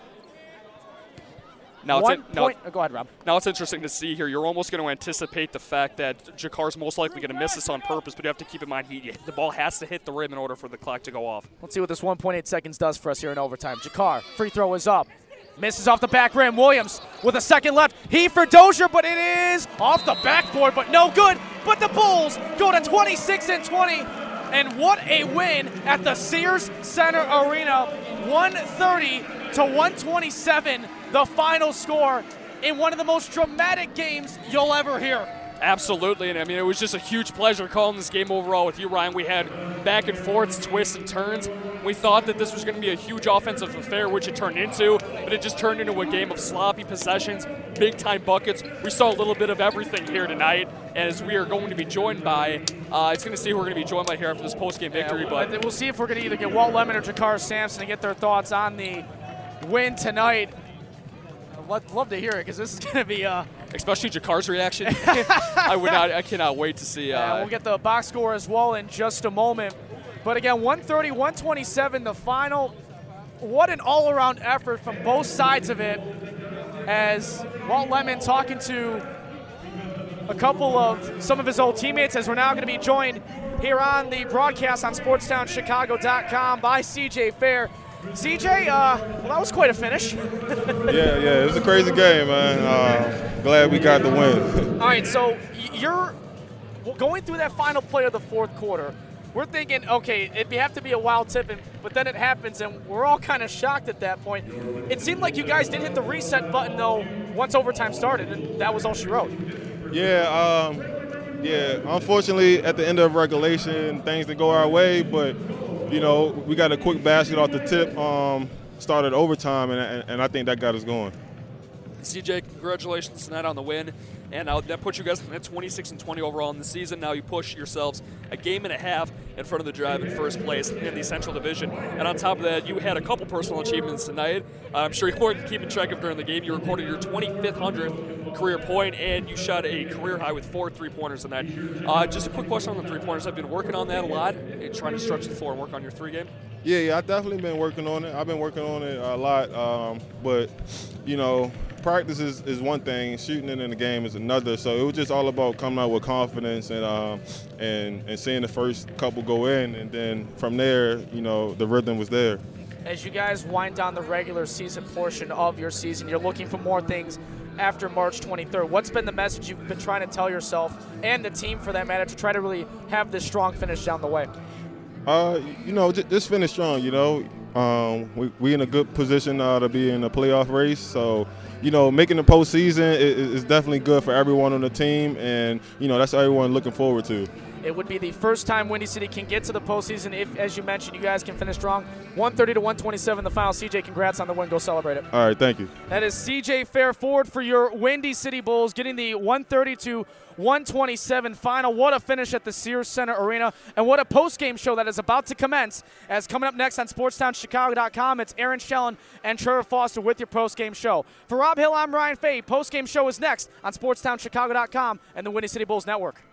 Now One it's, in, point, now, oh, go ahead, Rob. Now it's interesting to see here. You're almost going to anticipate the fact that Jakar's most likely going to miss this on purpose, but you have to keep in mind he, the ball has to hit the rim in order for the clock to go off. Let's see what this one point eight seconds does for us here in overtime. Jakar, free throw is up. Misses off the back rim. Williams with a second left. He for Dozier, but it is off the backboard, but no good. But the Bulls go to twenty-six and twenty. And what a win at the Sears Center Arena. one thirty to one twenty-seven, the final score in one of the most dramatic games you'll ever hear. Absolutely, and I mean, it was just a huge pleasure calling this game overall with you, Ryan. We had back and forths, twists, and turns. We thought that this was going to be a huge offensive affair, which it turned into, but it just turned into a game of sloppy possessions, big-time buckets. We saw a little bit of everything here tonight, as we are going to be joined by, uh, it's going to see who we're going to be joined by here after this post-game victory. Yeah, but we'll see if we're going to either get Walt Lemon or Jakar Sampson to get their thoughts on the win tonight. I'd love to hear it, because this is going to be uh, especially Jakar's reaction. I would not. I cannot wait to see. Uh, yeah, we'll get the box score as well in just a moment. But again, one thirty, one twenty-seven, the final. What an all-around effort from both sides of it. As Walt Lemon talking to a couple of some of his old teammates, as we're now going to be joined here on the broadcast on sports town chicago dot com by C J Fair. C J, uh, well, that was quite a finish. yeah, yeah, it was a crazy game, man. Uh, glad we got the win. All right, so you're going through that final play of the fourth quarter. We're thinking, okay, it'd have to be a wild tip, and, but then it happens, and we're all kind of shocked at that point. It seemed like you guys did hit the reset button, though, once overtime started, and that was all she wrote. Yeah, um, yeah. Unfortunately, at the end of regulation, things didn't go our way, but you know, we got a quick basket off the tip, um, started overtime, and, and, and I think that got us going. C J, congratulations tonight on the win, and uh, that puts you guys at twenty-six and twenty overall in the season. Now you push yourselves a game and a half in front of the Drive in first place in the Central Division. And on top of that, you had a couple personal achievements tonight. Uh, I'm sure you weren't keeping track of during the game. You recorded your twenty-fifth hundredth career point, and you shot a career high with four three-pointers tonight. Uh, just a quick question on the three-pointers. I've been working on that a lot, trying to stretch the floor and work on your three game. Yeah, yeah, I've definitely been working on it. I've been working on it a lot, um, but, you know, practice is, is one thing, shooting it in the game is another. So it was just all about coming out with confidence and um, and and seeing the first couple go in, and then from there, you know, the rhythm was there. As you guys wind down the regular season portion of your season, you're looking for more things after March twenty-third. What's been the message you've been trying to tell yourself and the team, for that matter, to try to really have this strong finish down the way? Uh, you know, just, just finish strong. You know, um, we we in a good position uh, to be in a playoff race. So, you know, making the postseason is, is definitely good for everyone on the team, and you know that's everyone looking forward to. It would be the first time Windy City can get to the postseason if, as you mentioned, you guys can finish strong. one thirty to one twenty-seven the final. C J, congrats on the win. Go celebrate it. All right, thank you. That is C J Fairford for your Windy City Bulls, getting the one thirty to one twenty-seven final. What a finish at the Sears Center Arena, and what a post-game show that is about to commence. As coming up next on Sportstown Chicago dot com, it's Aaron Schellen and Trevor Foster with your post-game show. For Rob Hill, I'm Ryan Fay. Post-game show is next on Sportstown Chicago dot com and the Windy City Bulls Network.